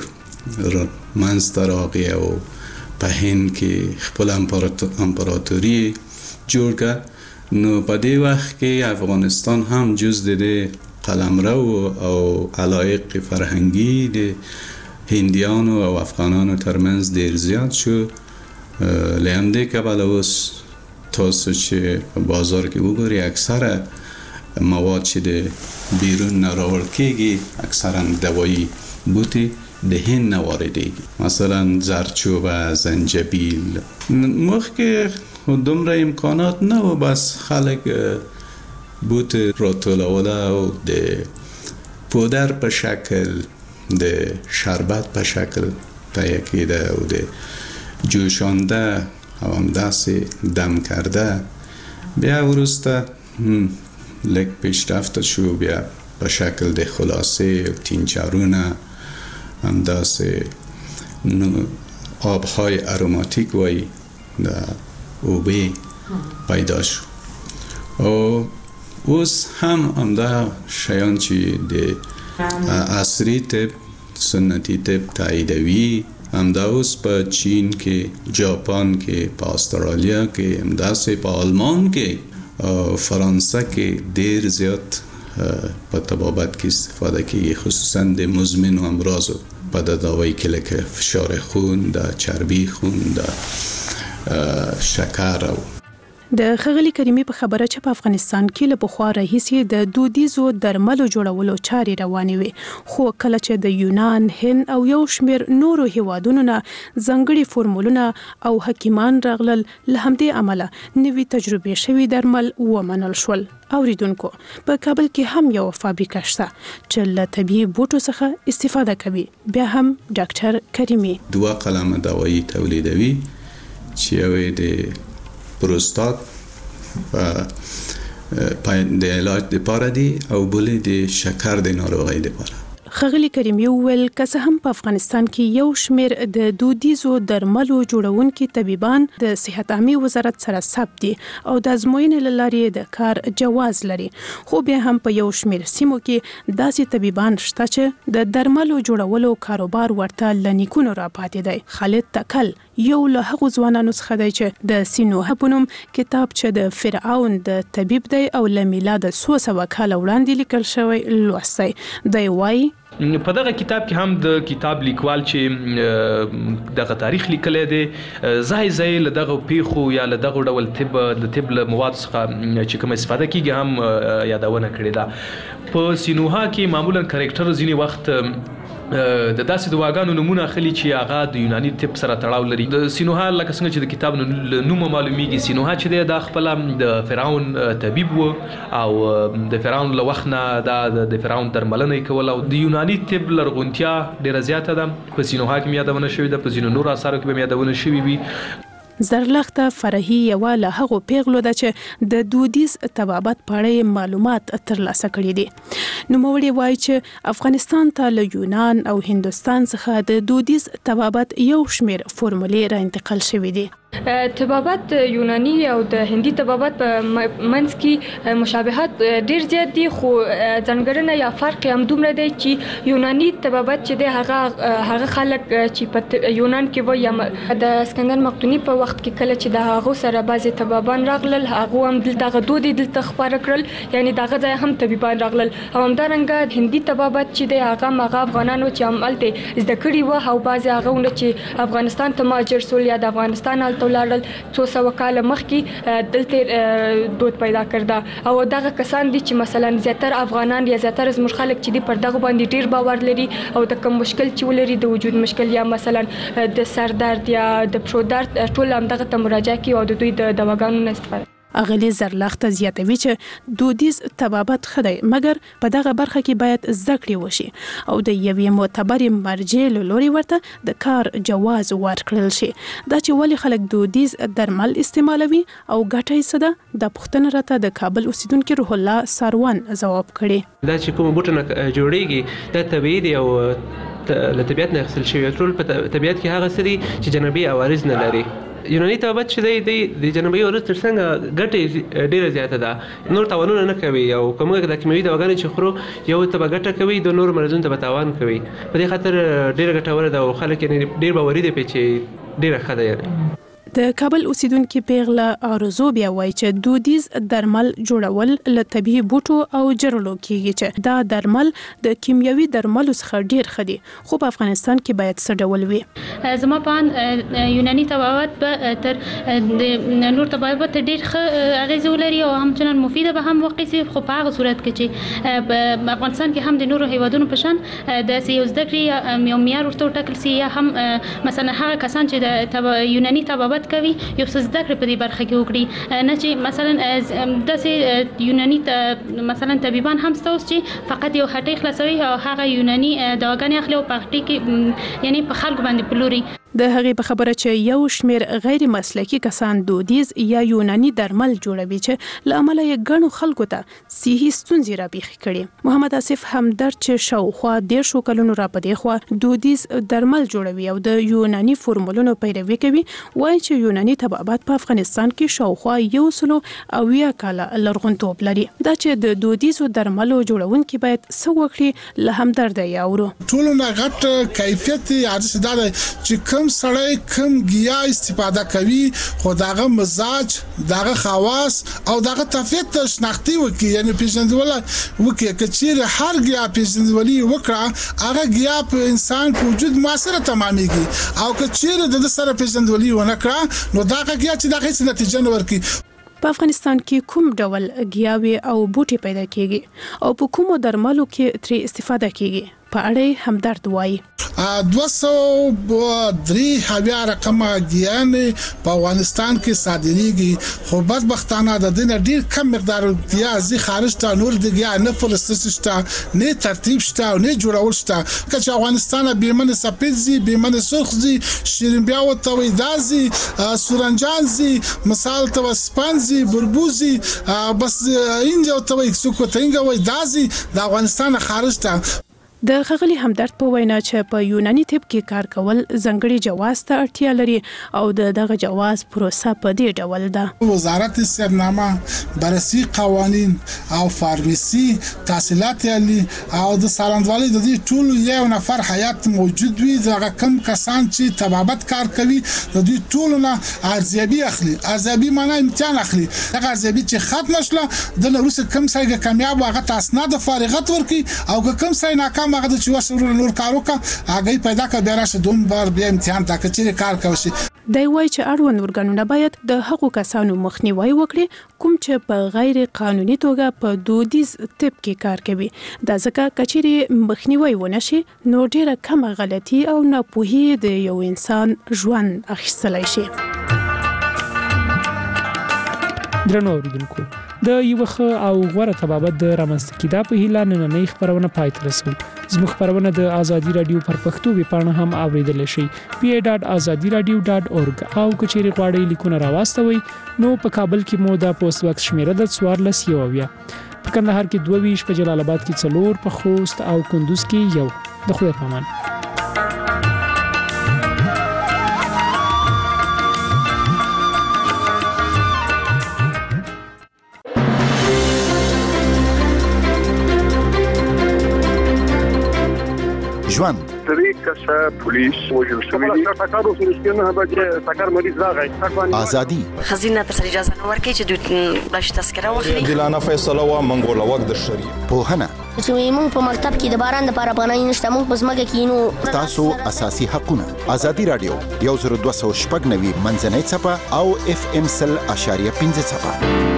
منځته راغی او په هند کې خپل امپراتوري جوړ کړ نو په دې وخت کې افغانستان هم جز د قلمرو او علایق فرهنګي د هندیانو او افغانانو ترمنځ ډیر زیات شو. له همدې کبله اوس تاسو چې په بازار کې وګورئ اکثره مواد چې د بیرون نه راوړل کېږي اکثرا دوایي بوټي د هند نه واردېږي، مثلا زردچوبه، زنجبیل. مخکې دومره امکانات نه و، بس خلک بوت راټولوله او د پودر په شکل د شربت په شکل تهیه کېده او د جوشانده او همداسې دم کرده. بیا وروسته لږ پیشرفته شو، بیا په شکل د خلاصه او تینچرونه همداسې آبهای اروماتیک وای د اوبه پیدا شو. او اوس هم همدا شیان چې د عصري طب سنتي طب تاییدوي همدا اوس په چین کې، جاپان کې، په استرالیا کې، همداسې په آلمان کې او فرانسه کې ډیر زیات په طبابت کې استفاده کیږي، خصوصا د مزمن امراضو په دوايي کې لکه فشار خون، د چربي خون، د شکر. او د ښاغلي کریمي په خبره چې په افغانستان کې له پخوا راهیسې د دودیزو درملو جوړولو چارې روانې وي، خو کله چې د یونان، هند او یو شمېر نورو هیوادونو نه ځانګړي فورمولونه او حکیمان راغلل، له همدې امله نوي تجربې شوي درمل ومنل شول. اوریدونکو، په کابل کې هم یو فابریکه شته چې له طبیعي بوټو څخه استفاده کوي. بیا هم ډاکټر کریمي 2 قلمه دوايي تولیدوي چې یو د پروستات د علاج لپاره دي او بل د شکر د ناروغۍ لپاره. ښاغلي کریمي وویل که څه هم په افغانستان کې یو شمېر د دودیزو درملو جوړونکي طبيبان د صحت عامه وزارت سره ثبت دي او د ازموینې له لارې د کار جواز لري، خو بیا هم په یو شمېر سیمو کې داسې طبيبان شته چې د درملو جوړولو کاروبار ورته لنیکونو را پاتې دی. خالد تکل یو له هغو ځوانانو څخه دی چې د سینوهه په نوم کتاب چې د فرعون د طبيب دی او له میلاده 200 کال وړاندې لیکل شوی لوستی. دی وایي په دغه کتاب کې هم د کتاب لیکوال چې دغه تاریخ لیکلی دی ځای له دغه پیښو یا له دغه ډول طب له مواد څخه چې کوم استفاده کیږي هم یادونه کړې ده. په سینوها کې معمولا کریکټر ځینې وخت د داسې دواګانو نمونه اخلي چې هغه د یوناني طب سره تړاو لري. د سینوها لکه څنګه چې د کتاب نوم معلومیږي، سینوها چې دی دا خپل د فرعون طبيب و او د فرعون له وخت نه د فرعون درملنه کوله او د یوناني طب لرغونتیا ډیره زیاته ده. په سینوها کې یادونه شوې ده، په ځینو نورو اثارو کې به یادونه شوې وي. زرلخته فرهي یو له هغو پیغلو ده چې د دودیز طبابت په اړه معلومات ترلاسه کړي دي. نوموړي وایي چې افغانستان ته له یونان او هندوستان څخه د دودیز طبابت یو شمېر فورمولې را انتقال شوې دي. طبابت یونانی او د هندي طبابت په منځ کې مشابهت ډیر زیات دي خو ځانګړنه یا فرق هم دومره دی چې یونانی طبابت چې دی هغه خلک چې په یونان کې وو یا د اسکندر مقدوني په وخت کې کله چې د هغه سره بعضي طبابان راغلل هغه هم دلته دودي دلته خبره کړل یعنی دغه ځای هم طبيبان راغلل او همدارنګه هندي طبابت چې دی هغه افغانانو چې عملته زده کړی و او بعضي هغه چې افغانستان ته مهاجر سول یا د افغانستان ال لاړل 200 کال مخکې دلته دود پیدا کړدا او دغه کسان دي چې مثلا زیاتره افغانان یا زیاتره زموږ خلک چې دي پر دغه باندې ډیر باور لري او د کوم مشکل چې ولري د وجود مشکل یا مثلا د سر درد یا د پښو درد ټول هم دغه ته مراجعه کوي او د دوی د دواګانو نه استفاده اغلی زرلخت زیاتوي چې دودیز طبابت خدای مګر په دغه برخه کې باید زده وشي او د یوې معتبر مرجع لوري ورته د کار جواز ورکړل شي دا چې ولی خلک دودیز درمل استعمالوي او ګټه یې صدا د پښتنه راته د کابل اوسیدونکو روح الله ساروان جواب کړي دا چې کوم بوټونه جوړیږي د طبيعي دی او له طبيعت نه اخیستل شوی ټول په طبيعت کې هغه سری چې جنبي عوارض نه لري یوناني طبابت چې د جنبي عوارض ترڅنګ ګټه ډیره زیاته ده نور تاوانونه نه کوي او کومه د کیمیاوي دواګانې چې خورو یو ته ګټه کوي د نور مرزونو ته تاوان کوي په دې خاطر ډیره ګټوره ده او خلک یې ډیر باوري دي چې ډیره ښه ده د کابل اوسیدونکو پیغله ارزو بیا وایي چې دودیز درمل جوړول له طبيعي بوټو او جرلو کیږي چې دا درمل د کیمیاوي درملو څخه ډیر خدي خو په افغانستان کې باید څه ډول وي زما په یوناني طبابت په تر د نور طبابت ډیر ښه اغیز ولري او همچنان مفیده به هم وقایسي خو په هغه صورت کې چې په افغانستان کې هم د نورو هیوادونو په شان د سیو زده کړې یو معیار ورته ټاکل سي یا هم مثلا هغه کسان چې د یوناني طبابت کوي یو څه زده کړې په دې برخه کې وکړي نه چې مثلا داسې یوناني مثلا طبيبان هم ستاسو چې فقط یو هټۍ خلاصوي او هغه یوناني دواګانې اخلي او په هټۍ کې یعنی په خلکو باندې پلوري د هغې په خبره چې یو شمیر غیر مسلکی کسان دودیز یا یوناني درمل جوړوي چې لامل یې ګڼو خلکو ته صحي ستونزې راپېښې کړي محمد آصف همدرد چې شاوخوا 10 کلونو را پدې خو دودیز درمل جوړوي او د یوناني فورمولونو پیروي کوي وایي چې یوناني طبابت په افغانستان کې شاوخوا 100 کاله لرغونتوب لري دا چې د دودیزو درملو جوړونکي باید څه وکړي له همدرد یې اورو ټول نه غټ کیفیت یې دا چې سړی کم گیا استفاده کوي خو داغه مزاج داغه خواص او داغه طبيعت شناختی وکي یعنی پیژندوله وکي کچیر هر گیا پیژندولي وکړه هغه گیا په انسان په وجود موثر تمامېږي او کچیر د سره پیژندولي ونکړه نو داغه گیا چې دغه څه نتیجه نه ورکي په افغانستان کې کوم ډول گیاوي او بوټي پیدا کیږي او په کومو درملو کې ترې استفاده کیږي په اړه همدرد وایي 203 هویا رقمه گیانې په افغانستان کې صادریږي خو بدبختانه د دې ډیر کم مقدار گیا زی خارج ته نور د گیا نه فلسطین شته نه ترتیب شته او نه جوړول شته چې افغانستان به من سپیدزي به من سرخزي شیرین بیا او تویدازي سورنجانزي مثال تو سپانزي بربوزي بس اینجا توي څوک تنګ وای دازي د افغانستان خارج ته د خغلی همدرد په وینا چې په یوناني طب کې کار کول ځنګړي جواز ته اړتیا لري او دغه جواز پروسه په دې ډول ده وزارت سرنامه بررسي قوانين او فارمسي تحصیلات عالی او د سالندوالي د دې ټول یو نفر حیات موجود وي دغه کم کسان چې طبابت کار کوي د دې ټول نه ارزیابي اخلي ارزیابي معنی امتحان اخلي دغه ارزیابي چې ختم شله د روس کم ځای کامیاب هغه تاسناد فارغت ورکي او کم ځای ناکام هغه چې وسره نور کارو کا هغه پیدا کړ بیا راشه دوم بار بیا امتحان تا کچې کار کوي دی وایي چې اړوند ورګانونه باید د هغو کسانو مخنیوي وکړي کوم چې په غیر قانوني توګه په دودیز طب کې کار کوي دا ځکه کچېري مخنیوي ونشي نو ډیره کم غلطي او ناپوهي د یو انسان ژوند اخیستلای شي درنو اوریدونکو د یوخه او غوړه طبابت د رامنځته کیدا په هیله نننۍ خبرونه پای ته رسو زموږ خبرونه د ازادي رادیو پر پښتو ویبپاڼه هم اوریدل شي pa.azadiradio.org او کچېری غواړئ لیکونه راواستوي نو په کابل کې مو د پوسټ باکس شمیره د 14 یوویا په کندهار کې 22 په جلال آباد کې 4 په خوست او کندوز کې 1 د خدای پامان ژوند درې کسه پولیس وژل شوي دي سکر وروسته نه بجې سکر مریض راغی ازادي خزینه تر اجازه نه ورکړي چې دوی بلش تذکره واخلي عادلانه فیصله وا منګول وخت د شریعت پوهنه چې موږ په مکتب کې د باران لپاره پناه نشته موږ په ځمکه کې نو تاسو اساسي حقونه ازادي رادیو 102.9 منځنۍ چپه او FM 100.5 چپه